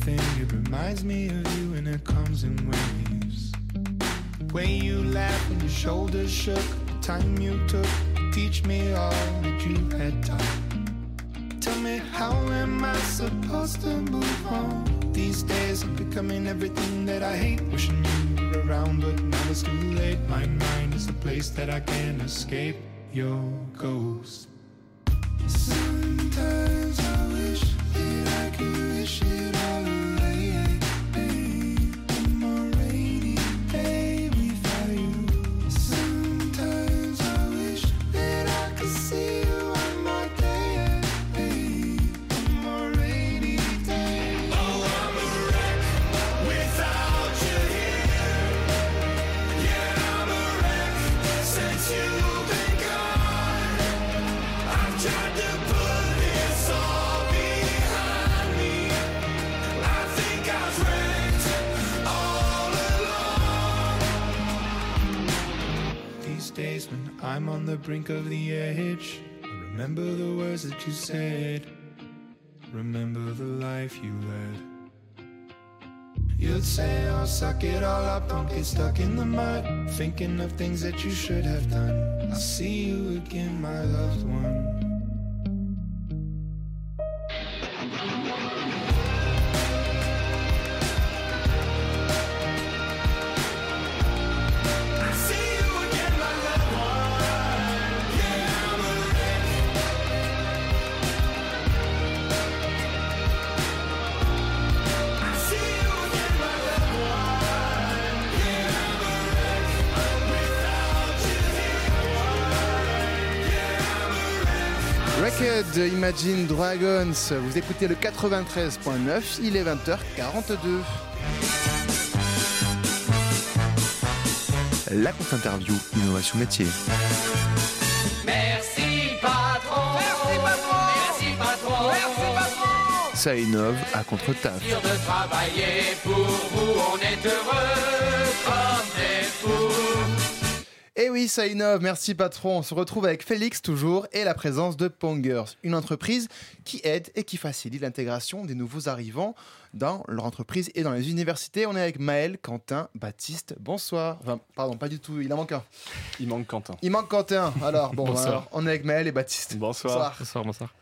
everything. It reminds me of you and it comes in waves. The way you laughed when your shoulders shook, the time you took to teach me all that you had taught. Tell me, how am I supposed to move on? These days I'm becoming everything that I hate. Wishing you were around, but now it's too late. My mind is the place that I can't escape your ghost. Sometimes I wish that I could wish it all away. One more rainy day without you. Sometimes I wish that I could see you one more day. One more rainy day. Oh, I'm a wreck without you here. Yeah, I'm a wreck since you've been gone. I've tried to put this all behind me. I think I've wrecked all along. These days when I'm on the brink of the edge, I remember the words that you said. Remember the life you led. You'd say, oh, suck it all up, don't get stuck in the mud. Thinking of things that you should have done. I'll see you again, my loved one. I see you again, my loved one. Yeah, I'm a wreck. I see you again, my loved one. Yeah, I'm a wreck without you here. Yeah, I'm a wreck. Wrecked, Imagine Dragons, vous écoutez le 93.9, il est 20h42. La contre-interview Innovation Métier. Merci patron. Merci patron. Merci patron. Merci patron. Ça innove à contre-taf. Sûr de travailler pour vous, on est heureux comme des fous. Et oui, ça innove, merci patron. On se retrouve avec Félix toujours et la présence de Pongers, une entreprise qui aide et qui facilite l'intégration des nouveaux arrivants dans leur entreprise et dans les universités. On est avec Maël, Quentin, Baptiste. Bonsoir. Enfin, pardon, pas du tout, il en manque un. Il manque Quentin. Il manque Quentin. Alors, bon, Bonsoir. alors, on est avec Maël et Baptiste. Bonsoir. Bonsoir.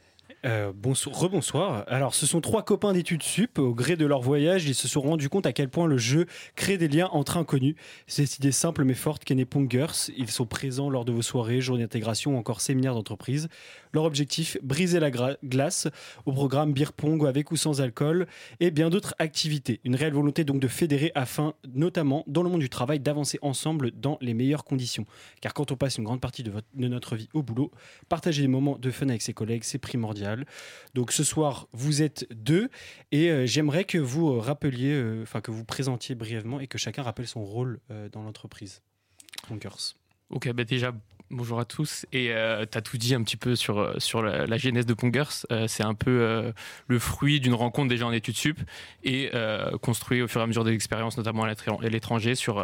Rebonsoir. Alors, ce sont 3 copains d'études sup. Au gré de leur voyage, ils se sont rendus compte à quel point le jeu crée des liens entre inconnus. C'est cette idée simple mais forte qu'est née Pongers. Ils sont présents lors de vos soirées, journées d'intégration ou encore séminaires d'entreprise. Leur objectif, briser la glace au programme beer pong avec ou sans alcool et bien d'autres activités. Une réelle volonté donc de fédérer afin, notamment dans le monde du travail, d'avancer ensemble dans les meilleures conditions. Car quand on passe une grande partie de notre vie au boulot, partager des moments de fun avec ses collègues, c'est primordial. Donc ce soir, vous êtes 2 et j'aimerais que vous rappeliez, que vous présentiez brièvement et que chacun rappelle son rôle dans l'entreprise. Pongers. Ok, déjà, bonjour à tous. Et tu as tout dit un petit peu sur la genèse de Pongers. C'est un peu le fruit d'une rencontre déjà en études sup et construit au fur et à mesure des expériences, notamment à l'étranger, sur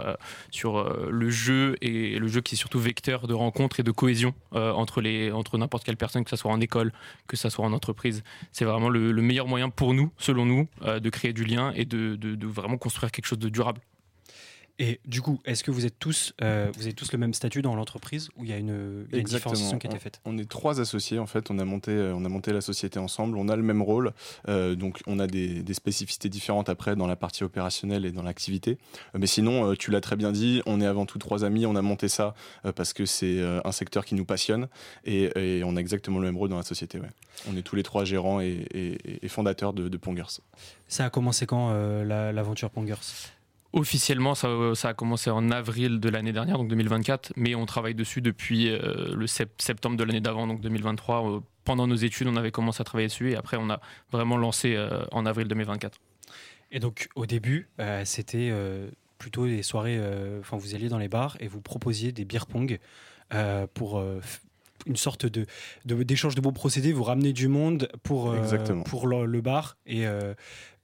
le jeu et le jeu qui est surtout vecteur de rencontres et de cohésion entre n'importe quelle personne, que ce soit en école, que ce soit en entreprise. C'est vraiment le meilleur moyen pour nous, selon nous, de créer du lien et de vraiment construire quelque chose de durable. Et du coup, est-ce que vous avez tous le même statut dans l'entreprise ou il y a une différenciation qui a été faite ? On est 3 associés en fait, on a monté la société ensemble, on a le même rôle, donc on a des spécificités différentes après dans la partie opérationnelle et dans l'activité. Mais sinon, tu l'as très bien dit, on est avant tout 3 amis, on a monté ça parce que c'est un secteur qui nous passionne et on a exactement le même rôle dans la société. Ouais. On est tous les 3 gérants et fondateurs de Pongers. Ça a commencé quand l'aventure Pongers ? Officiellement, ça a commencé en avril de l'année dernière, donc 2024, mais on travaille dessus depuis le septembre de l'année d'avant, donc 2023. Pendant nos études, on avait commencé à travailler dessus et après, on a vraiment lancé en avril 2024. Et donc, au début, c'était plutôt des soirées, vous alliez dans les bars et vous proposiez des beer pong pour une sorte d'échange de bons procédés, vous ramenez du monde pour le bar et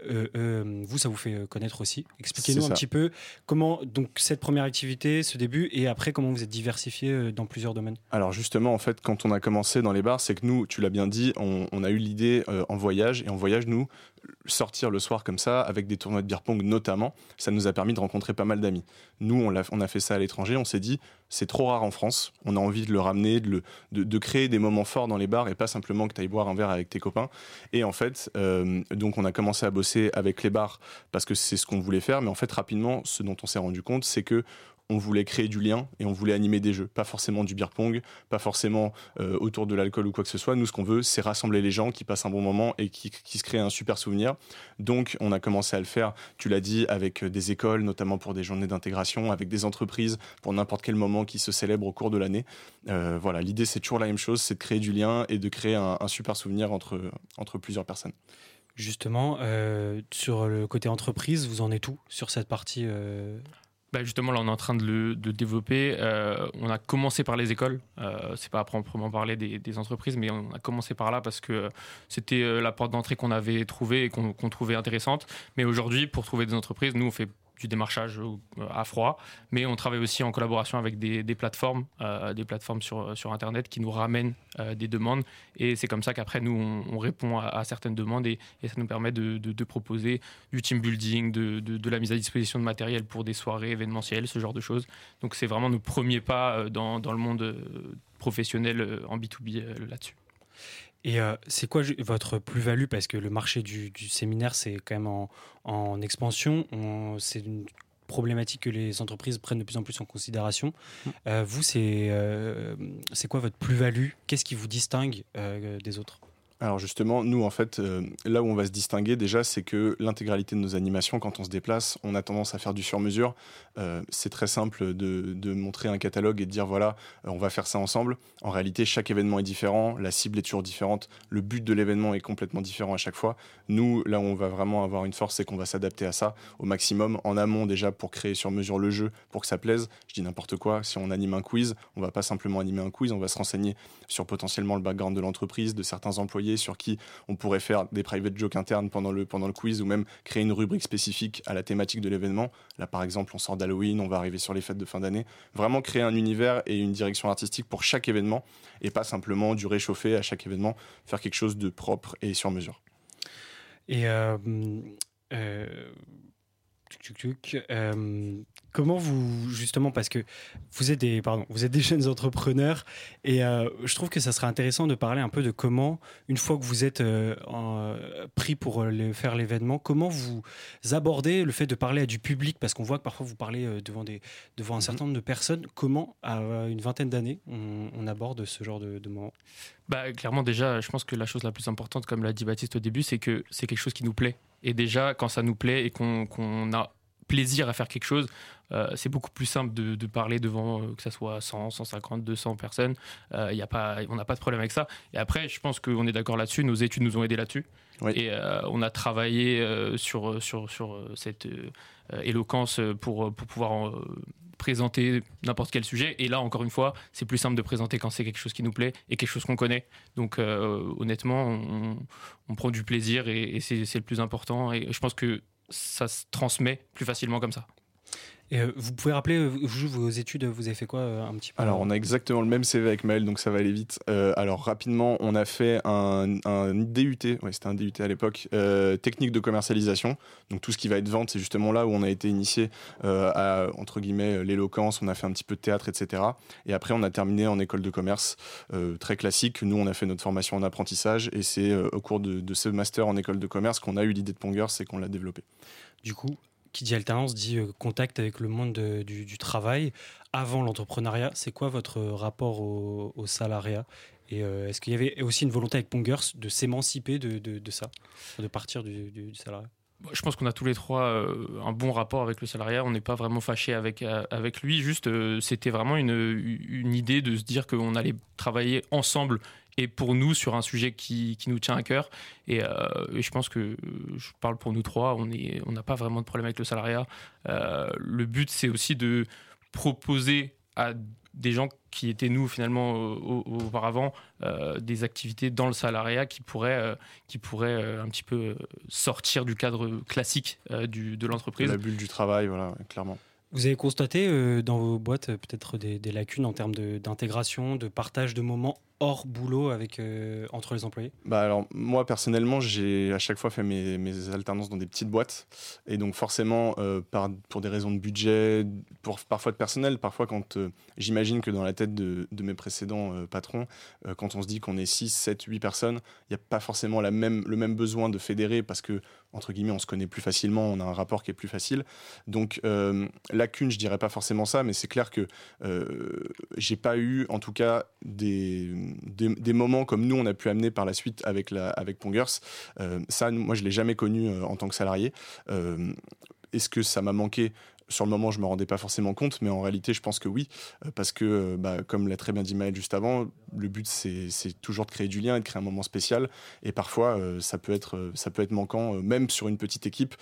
vous, ça vous fait connaître aussi. Expliquez-nous C'est un ça. petit peu comment, donc, cette première activité, ce début, et après, comment vous êtes diversifié dans plusieurs domaines. Alors justement, en fait, quand on a commencé dans les bars, c'est que nous, tu l'as bien dit, on a eu l'idée en voyage. Et en voyage, nous, sortir le soir comme ça, avec des tournois de beer pong notamment, ça nous a permis de rencontrer pas mal d'amis. Nous, on a fait ça à l'étranger, on s'est dit, c'est trop rare en France, on a envie de le ramener, de créer des moments forts dans les bars et pas simplement que tu ailles boire un verre avec tes copains. Et en fait, donc on a commencé à bosser avec les bars parce que c'est ce qu'on voulait faire, mais en fait, rapidement, ce dont on s'est rendu compte, c'est que on voulait créer du lien et on voulait animer des jeux. Pas forcément du beer pong, pas forcément autour de l'alcool ou quoi que ce soit. Nous, ce qu'on veut, c'est rassembler les gens qui passent un bon moment et qui se créent un super souvenir. Donc, on a commencé à le faire, tu l'as dit, avec des écoles, notamment pour des journées d'intégration, avec des entreprises, pour n'importe quel moment qui se célèbre au cours de l'année. Voilà, l'idée, c'est toujours la même chose, c'est de créer du lien et de créer un super souvenir entre plusieurs personnes. Justement, sur le côté entreprise, vous en êtes où sur cette partie Bah justement, là, on est en train de le développer. On a commencé par les écoles. C'est pas à proprement parler des entreprises, mais on a commencé par là parce que c'était la porte d'entrée qu'on avait trouvée et qu'on trouvait intéressante. Mais aujourd'hui, pour trouver des entreprises, nous, on fait du démarchage à froid, mais on travaille aussi en collaboration avec des plateformes sur Internet qui nous ramènent des demandes. Et c'est comme ça qu'après, nous, on répond à certaines demandes et ça nous permet de proposer du team building, de la mise à disposition de matériel pour des soirées événementielles, ce genre de choses. Donc, c'est vraiment nos premiers pas dans le monde professionnel en B2B là-dessus. Et c'est quoi votre plus-value? Parce que le marché du séminaire, c'est quand même en expansion. C'est une problématique que les entreprises prennent de plus en plus en considération. Vous, c'est quoi votre plus-value? Qu'est-ce qui vous distingue des autres? Alors justement, nous en fait, là où on va se distinguer déjà, c'est que l'intégralité de nos animations, quand on se déplace, on a tendance à faire du sur-mesure. C'est très simple de montrer un catalogue et de dire voilà, on va faire ça ensemble. En réalité, chaque événement est différent, la cible est toujours différente, le but de l'événement est complètement différent à chaque fois. Nous, là où on va vraiment avoir une force, c'est qu'on va s'adapter à ça au maximum, en amont déjà pour créer sur mesure le jeu, pour que ça plaise. Je dis n'importe quoi, si on anime un quiz, on va pas simplement animer un quiz, on va se renseigner sur potentiellement le background de l'entreprise, de certains employés, sur qui on pourrait faire des private jokes internes pendant le quiz ou même créer une rubrique spécifique à la thématique de l'événement. Là, par exemple, on sort d'Halloween, on va arriver sur les fêtes de fin d'année. Vraiment créer un univers et une direction artistique pour chaque événement et pas simplement du réchauffé à chaque événement, faire quelque chose de propre et sur mesure. Et comment vous, justement, parce que vous êtes des jeunes entrepreneurs et je trouve que ça serait intéressant de parler un peu de comment, une fois que vous êtes pris pour faire l'événement, comment vous abordez le fait de parler à du public, parce qu'on voit que parfois vous parlez devant un certain nombre de personnes. Comment, à une vingtaine d'années, on aborde ce genre de moment? Bah, clairement, déjà, je pense que la chose la plus importante, comme l'a dit Baptiste au début, c'est que c'est quelque chose qui nous plaît. Et déjà, quand ça nous plaît et qu'on a plaisir à faire quelque chose, c'est beaucoup plus simple de parler devant, que ça soit 100, 150, 200 personnes. On n'a pas de problème avec ça. Et après, je pense qu'on est d'accord là-dessus. Nos études nous ont aidés là-dessus. Oui. Et on a travaillé sur cette éloquence pour pouvoir présenter n'importe quel sujet. Et là, encore une fois, c'est plus simple de présenter quand c'est quelque chose qui nous plaît et quelque chose qu'on connaît. Donc, honnêtement, on prend du plaisir et c'est le plus important. Et je pense que ça se transmet plus facilement comme ça. Et vous pouvez rappeler vos études, vous avez fait quoi un petit peu? Alors on a exactement le même CV avec Maël, donc ça va aller vite. Alors rapidement, on a fait un DUT, c'était un DUT à l'époque, technique de commercialisation. Donc tout ce qui va être vente, c'est justement là où on a été initié à, entre guillemets, l'éloquence, on a fait un petit peu de théâtre, etc. Et après on a terminé en école de commerce, très classique. Nous on a fait notre formation en apprentissage et c'est au cours de ce master en école de commerce qu'on a eu l'idée de Pongers et qu'on l'a développé. Du coup, qui dit alternance dit contact avec le monde du travail. Avant l'entrepreneuriat, c'est quoi votre rapport au salariat? Et est-ce qu'il y avait aussi une volonté avec Pongers de s'émanciper de ça, de partir du salariat? Je pense qu'on a tous les trois un bon rapport avec le salariat. On n'est pas vraiment fâchés avec lui. Juste, c'était vraiment une idée de se dire qu'on allait travailler ensemble et pour nous sur un sujet qui nous tient à cœur. Et je pense que je parle pour nous trois, on n'a pas vraiment de problème avec le salariat. Le but, c'est aussi de proposer à des gens qui étaient nous finalement auparavant, des activités dans le salariat qui pourraient un petit peu sortir du cadre classique de l'entreprise. La bulle du travail, voilà, clairement. Vous avez constaté dans vos boîtes peut-être des lacunes en termes d'intégration, de partage de moments hors boulot entre les employés ? Alors, moi, personnellement, j'ai à chaque fois fait mes alternances dans des petites boîtes. Et donc, forcément, pour des raisons de budget, parfois de personnel, parfois quand j'imagine que dans la tête de mes précédents patrons, quand on se dit qu'on est 6, 7, 8 personnes, il n'y a pas forcément le même besoin de fédérer parce que, entre guillemets, on se connaît plus facilement, on a un rapport qui est plus facile. Donc, lacune, je dirais pas forcément ça, mais c'est clair que j'ai pas eu, en tout cas, des moments comme nous on a pu amener par la suite avec Pongers. Ça, moi je l'ai jamais connu en tant que salarié. Est-ce que ça m'a manqué ? Sur le moment, je me rendais pas forcément compte, mais en réalité, je pense que oui, parce que, comme l'a très bien dit Maëlle juste avant, le but c'est toujours de créer du lien et de créer un moment spécial. Et parfois, ça peut être manquant, même sur une petite équipe,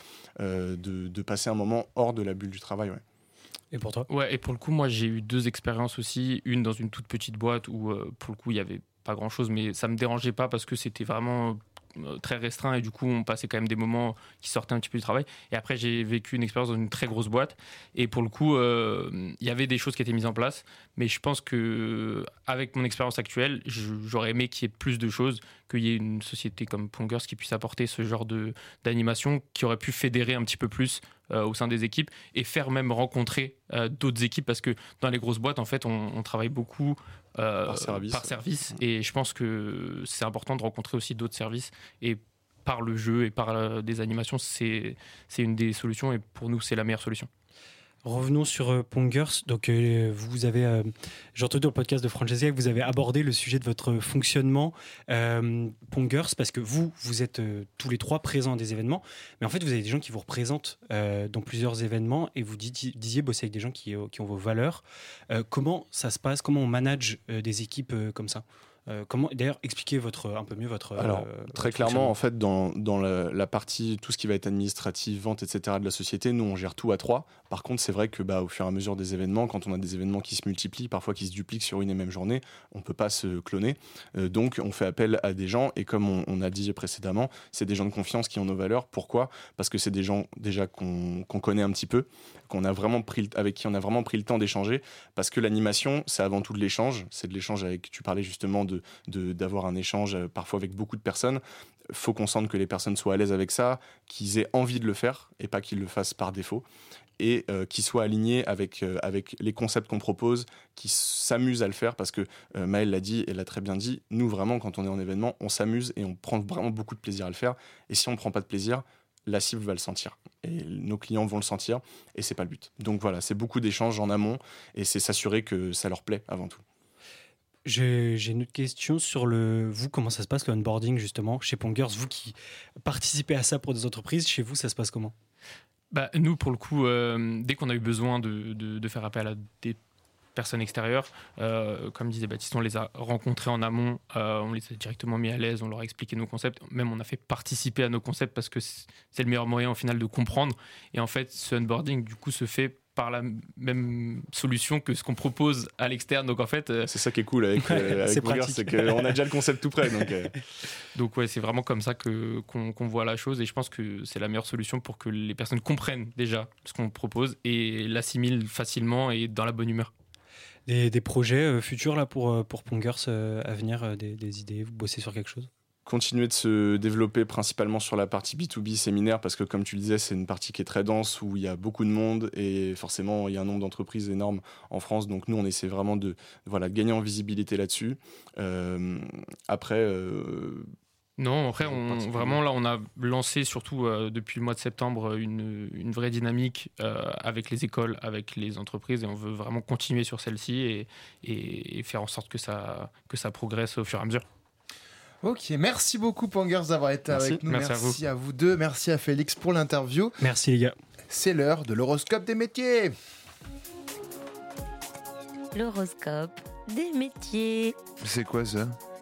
de passer un moment hors de la bulle du travail. Ouais. Et pour toi ? Ouais, et pour le coup, moi j'ai eu 2 expériences aussi. Une dans une toute petite boîte où, pour le coup, il n'y avait pas grand-chose, mais ça ne me dérangeait pas parce que c'était vraiment très restreint et du coup on passait quand même des moments qui sortaient un petit peu du travail. Et après j'ai vécu une expérience dans une très grosse boîte et pour le coup il y avait des choses qui étaient mises en place, mais je pense que avec mon expérience actuelle j'aurais aimé qu'il y ait plus de choses, qu'il y ait une société comme Pongers qui puisse apporter ce genre d'animation, qui aurait pu fédérer un petit peu plus au sein des équipes et faire même rencontrer d'autres équipes, parce que dans les grosses boîtes en fait on travaille beaucoup par service et je pense que c'est important de rencontrer aussi d'autres services, et par le jeu et par des animations c'est une des solutions, et pour nous c'est la meilleure solution. Revenons sur Pongers. Donc, vous avez, j'ai entendu dans le podcast de Francesca que vous avez abordé le sujet de votre fonctionnement Pongers, parce que vous êtes tous les 3 présents à des événements, mais en fait, vous avez des gens qui vous représentent dans plusieurs événements, et vous disiez bosser avec des gens qui ont vos valeurs. Comment ça se passe ? Comment on manage des équipes comme ça ? D'ailleurs, expliquez un peu mieux votre. Alors, très clairement, en fait, dans la partie, tout ce qui va être administratif, vente, etc. de la société, nous, on gère tout à 3. Par contre, c'est vrai que au fur et à mesure des événements, quand on a des événements qui se multiplient, parfois qui se dupliquent sur une et même journée, on ne peut pas se cloner. Donc, on fait appel à des gens, et comme on a dit précédemment, c'est des gens de confiance qui ont nos valeurs. Pourquoi ? Parce que c'est des gens déjà qu'on connaît un petit peu, avec qui on a vraiment pris le temps d'échanger, parce que l'animation, c'est avant tout de l'échange. C'est de l'échange avec, tu parlais justement d'avoir un échange parfois avec beaucoup de personnes. Il faut qu'on sente que les personnes soient à l'aise avec ça, qu'ils aient envie de le faire et pas qu'ils le fassent par défaut, et qu'ils soient alignés avec les concepts qu'on propose, qu'ils s'amusent à le faire, parce que Maëlle l'a dit, elle l'a très bien dit, nous vraiment quand on est en événement, on s'amuse et on prend vraiment beaucoup de plaisir à le faire, et si on ne prend pas de plaisir, la cible va le sentir et nos clients vont le sentir, et c'est pas le but. Donc voilà, c'est beaucoup d'échanges en amont, et c'est s'assurer que ça leur plaît avant tout. J'ai une autre question sur vous, comment ça se passe le onboarding justement chez Pongers, vous qui participez à ça pour des entreprises, chez vous ça se passe comment ? Nous pour le coup, dès qu'on a eu besoin de faire appel à des personnes extérieures, comme disait Baptiste, on les a rencontrés en amont, on les a directement mis à l'aise, on leur a expliqué nos concepts, même on a fait participer à nos concepts parce que c'est le meilleur moyen au final de comprendre, et en fait ce onboarding du coup se fait par la même solution que ce qu'on propose à l'externe. Donc en fait, c'est ça qui est cool avec Pongers, c'est qu'on a déjà le concept tout prêt. Donc ouais, c'est vraiment comme ça qu'on voit la chose, et je pense que c'est la meilleure solution pour que les personnes comprennent déjà ce qu'on propose et l'assimilent facilement et dans la bonne humeur. Des projets futurs là pour Pongers à venir, des idées, vous bossez sur quelque chose ? Continuer de se développer principalement sur la partie B2B séminaire, parce que comme tu le disais, c'est une partie qui est très dense, où il y a beaucoup de monde, et forcément il y a un nombre d'entreprises énorme en France, donc nous on essaie vraiment de gagner en visibilité là-dessus. Après vraiment là on a lancé surtout depuis le mois de septembre une vraie dynamique avec les écoles, avec les entreprises, et on veut vraiment continuer sur celle-ci et faire en sorte que ça progresse au fur et à mesure. Ok, merci beaucoup Pongers d'avoir été avec nous. Merci à vous deux, merci à Félix pour l'interview. Merci les gars. C'est l'heure de l'horoscope des métiers. L'horoscope des métiers. C'est quoi ça ?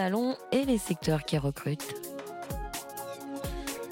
Salon et les secteurs qui recrutent.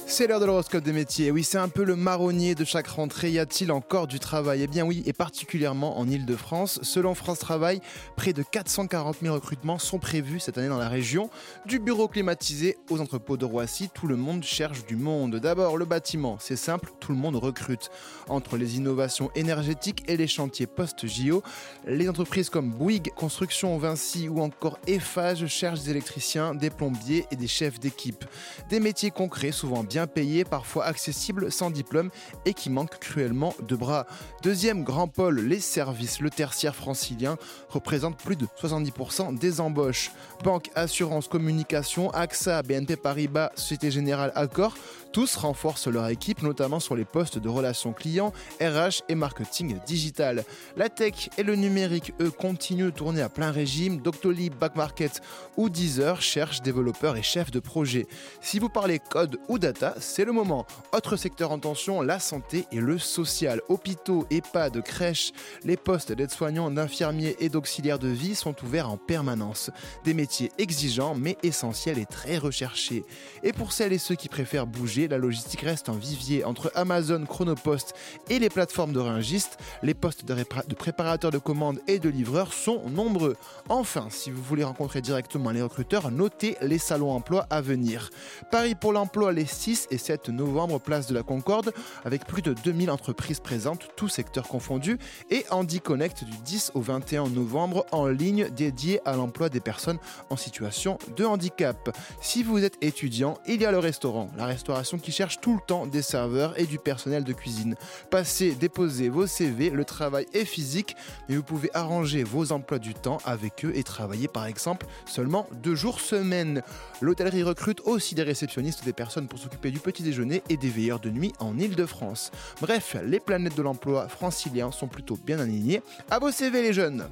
C'est l'heure de l'horoscope des métiers. Oui, c'est un peu le marronnier de chaque rentrée. Y a-t-il encore du travail ? Eh bien oui, et particulièrement en Ile-de-France. Selon France Travail, près de 440 000 recrutements sont prévus cette année dans la région. Du bureau climatisé aux entrepôts de Roissy, tout le monde cherche du monde. D'abord, le bâtiment, c'est simple, tout le monde recrute. Entre les innovations énergétiques et les chantiers post-JO, les entreprises comme Bouygues, Construction Vinci ou encore Eiffage cherchent des électriciens, des plombiers et des chefs d'équipe. Des métiers concrets, souvent bien payés, parfois accessibles, sans diplôme et qui manquent cruellement de bras. Deuxième grand pôle, les services. Le tertiaire francilien représente plus de 70% des embauches. Banque, assurance, communication, AXA, BNP Paribas, Société Générale, Accor, tous renforcent leur équipe, notamment sur les postes de relations clients, RH et marketing digital. La tech et le numérique, eux, continuent de tourner à plein régime. Doctolib, Backmarket ou Deezer cherchent développeurs et chefs de projet. Si vous parlez code ou data, c'est le moment. Autre secteur en tension, la santé et le social. Hôpitaux, EHPAD, crèches, les postes d'aides-soignants, d'infirmiers et d'auxiliaires de vie sont ouverts en permanence. Des métiers exigeants mais essentiels et très recherchés. Et pour celles et ceux qui préfèrent bouger, la logistique reste un vivier. Entre Amazon, Chronopost et les plateformes de ringistes, les postes de préparateurs de commandes et de livreurs sont nombreux. Enfin, si vous voulez rencontrer directement les recruteurs, notez les salons emploi à venir. Paris pour l'emploi les 6 et 7 novembre, place de la Concorde, avec plus de 2000 entreprises présentes, tous secteurs confondus, et Handy Connect du 10 au 21 novembre en ligne dédié à l'emploi des personnes en situation de handicap. Si vous êtes étudiant, il y a le restaurant, la restauration qui cherche tout le temps des serveurs et du personnel de cuisine. Passez, déposez vos CV, le travail est physique, mais vous pouvez arranger vos emplois du temps avec eux et travailler par exemple seulement 2 jours semaine. L'hôtellerie recrute aussi des réceptionnistes, des personnes pour s'occuper du petit déjeuner et des veilleurs de nuit en Ile-de-France. Bref, les planètes de l'emploi franciliens sont plutôt bien alignées. À vos CV les jeunes!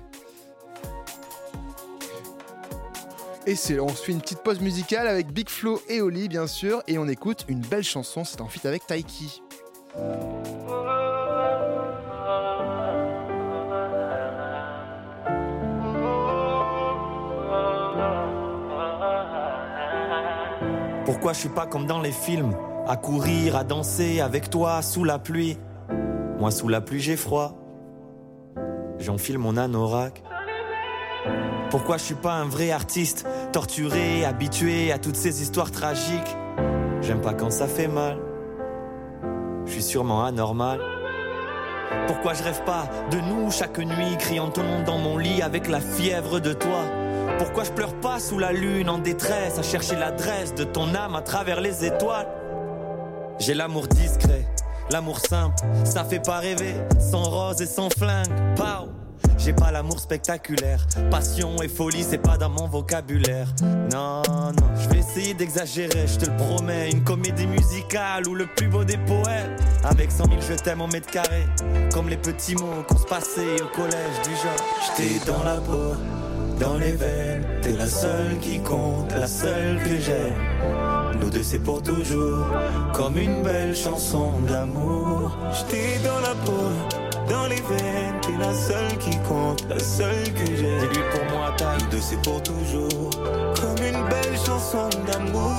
Et on se fait une petite pause musicale avec Big Flo et Oli bien sûr, et on écoute une belle chanson, c'est en feat avec Taiki. Pourquoi je suis pas comme dans les films, à courir, à danser avec toi sous la pluie. Moi sous la pluie j'ai froid, j'enfile mon anorak. Pourquoi je suis pas un vrai artiste, torturé, habitué à toutes ces histoires tragiques. J'aime pas quand ça fait mal, je suis sûrement anormal. Pourquoi je rêve pas de nous chaque nuit, criant ton nom dans mon lit avec la fièvre de toi. Pourquoi je pleure pas sous la lune en détresse, à chercher l'adresse de ton âme à travers les étoiles. J'ai l'amour discret, l'amour simple, ça fait pas rêver, sans rose et sans flingue. Pow. J'ai pas l'amour spectaculaire, passion et folie c'est pas dans mon vocabulaire. Non, non, je vais essayer d'exagérer, je te le promets. Une comédie musicale ou le plus beau des poètes, avec 100 000 je t'aime en mètre carré, comme les petits mots qu'on se passait au collège du genre. J'étais dans la peau, dans les veines, t'es la seule qui compte, la seule que j'aime. Nous deux c'est pour toujours, comme une belle chanson d'amour. J'étais dans la peau, dans les veines, t'es la seule qui compte, la seule que j'aime. Dis-lui pour moi, nous deux c'est pour toujours, comme une belle chanson d'amour.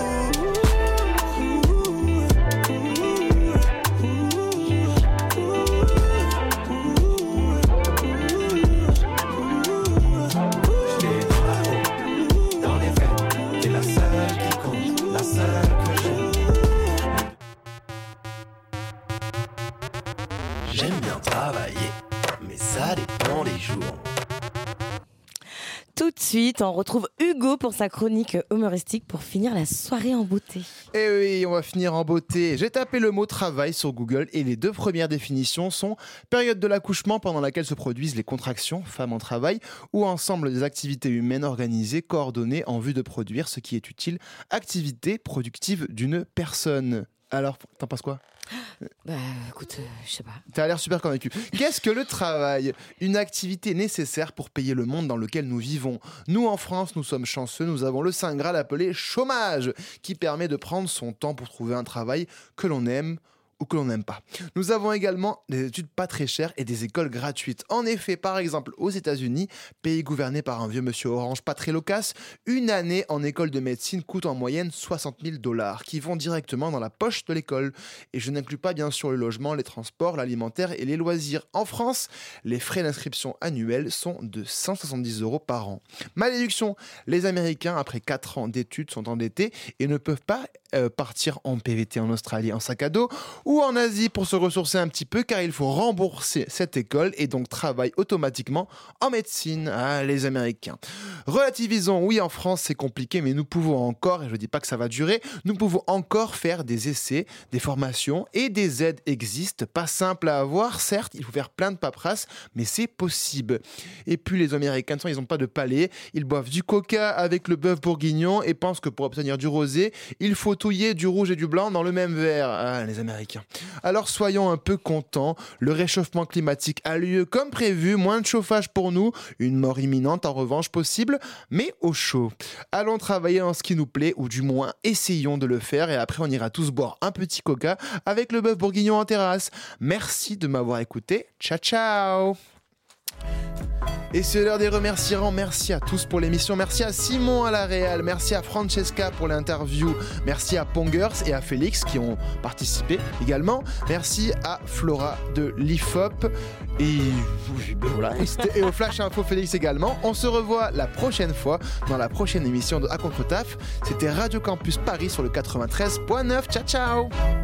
J'aime bien travailler, mais ça dépend des jours. Tout de suite, on retrouve Hugo pour sa chronique humoristique pour finir la soirée en beauté. Et oui, on va finir en beauté. J'ai tapé le mot travail sur Google et les 2 premières définitions sont période de l'accouchement pendant laquelle se produisent les contractions, femme en travail, ou ensemble des activités humaines organisées, coordonnées en vue de produire ce qui est utile, activité productive d'une personne. Alors, t'en penses quoi ? Bah écoute, je sais pas. T'as l'air super convaincu. Qu'est-ce que le travail ? Une activité nécessaire pour payer le monde dans lequel nous vivons. Nous en France, nous sommes chanceux, nous avons le saint graal appelé chômage, qui permet de prendre son temps pour trouver un travail que l'on aime ou que l'on n'aime pas. Nous avons également des études pas très chères et des écoles gratuites. En effet, par exemple, aux États-Unis, pays gouverné par un vieux monsieur orange pas très loquace, une année en école de médecine coûte en moyenne $60,000 qui vont directement dans la poche de l'école. Et je n'inclus pas bien sûr le logement, les transports, l'alimentaire et les loisirs. En France, les frais d'inscription annuels sont de 170 € par an. Malédiction, les Américains, après 4 ans d'études, sont endettés et ne peuvent pas partir en PVT en Australie en sac à dos ou en Asie pour se ressourcer un petit peu car il faut rembourser cette école et donc travaillent automatiquement en médecine. Ah, les Américains. Relativisons, oui en France c'est compliqué mais nous pouvons encore, et je ne dis pas que ça va durer, nous pouvons encore faire des essais, des formations et des aides existent. Pas simple à avoir, certes, il faut faire plein de paperasse mais c'est possible. Et puis les Américains, ils n'ont pas de palais, ils boivent du coca avec le bœuf bourguignon et pensent que pour obtenir du rosé, il faut touiller du rouge et du blanc dans le même verre. Ah, les Américains. Alors soyons un peu contents, le réchauffement climatique a lieu comme prévu, moins de chauffage pour nous, une mort imminente en revanche possible, mais au chaud. Allons travailler en ce qui nous plaît, ou du moins essayons de le faire, et après on ira tous boire un petit coca avec le bœuf bourguignon en terrasse. Merci de m'avoir écouté, ciao ciao. Et c'est l'heure des remerciements. Merci à tous pour l'émission. Merci à Simon à la réal. Merci à Francesca pour l'interview. Merci à Pongers et à Félix qui ont participé également. Merci à Flora de l'IFOP. Et voilà. Et au Flash Info Félix également. On se revoit la prochaine fois dans la prochaine émission de À Contre Taf. C'était Radio Campus Paris sur le 93.9. Ciao ciao.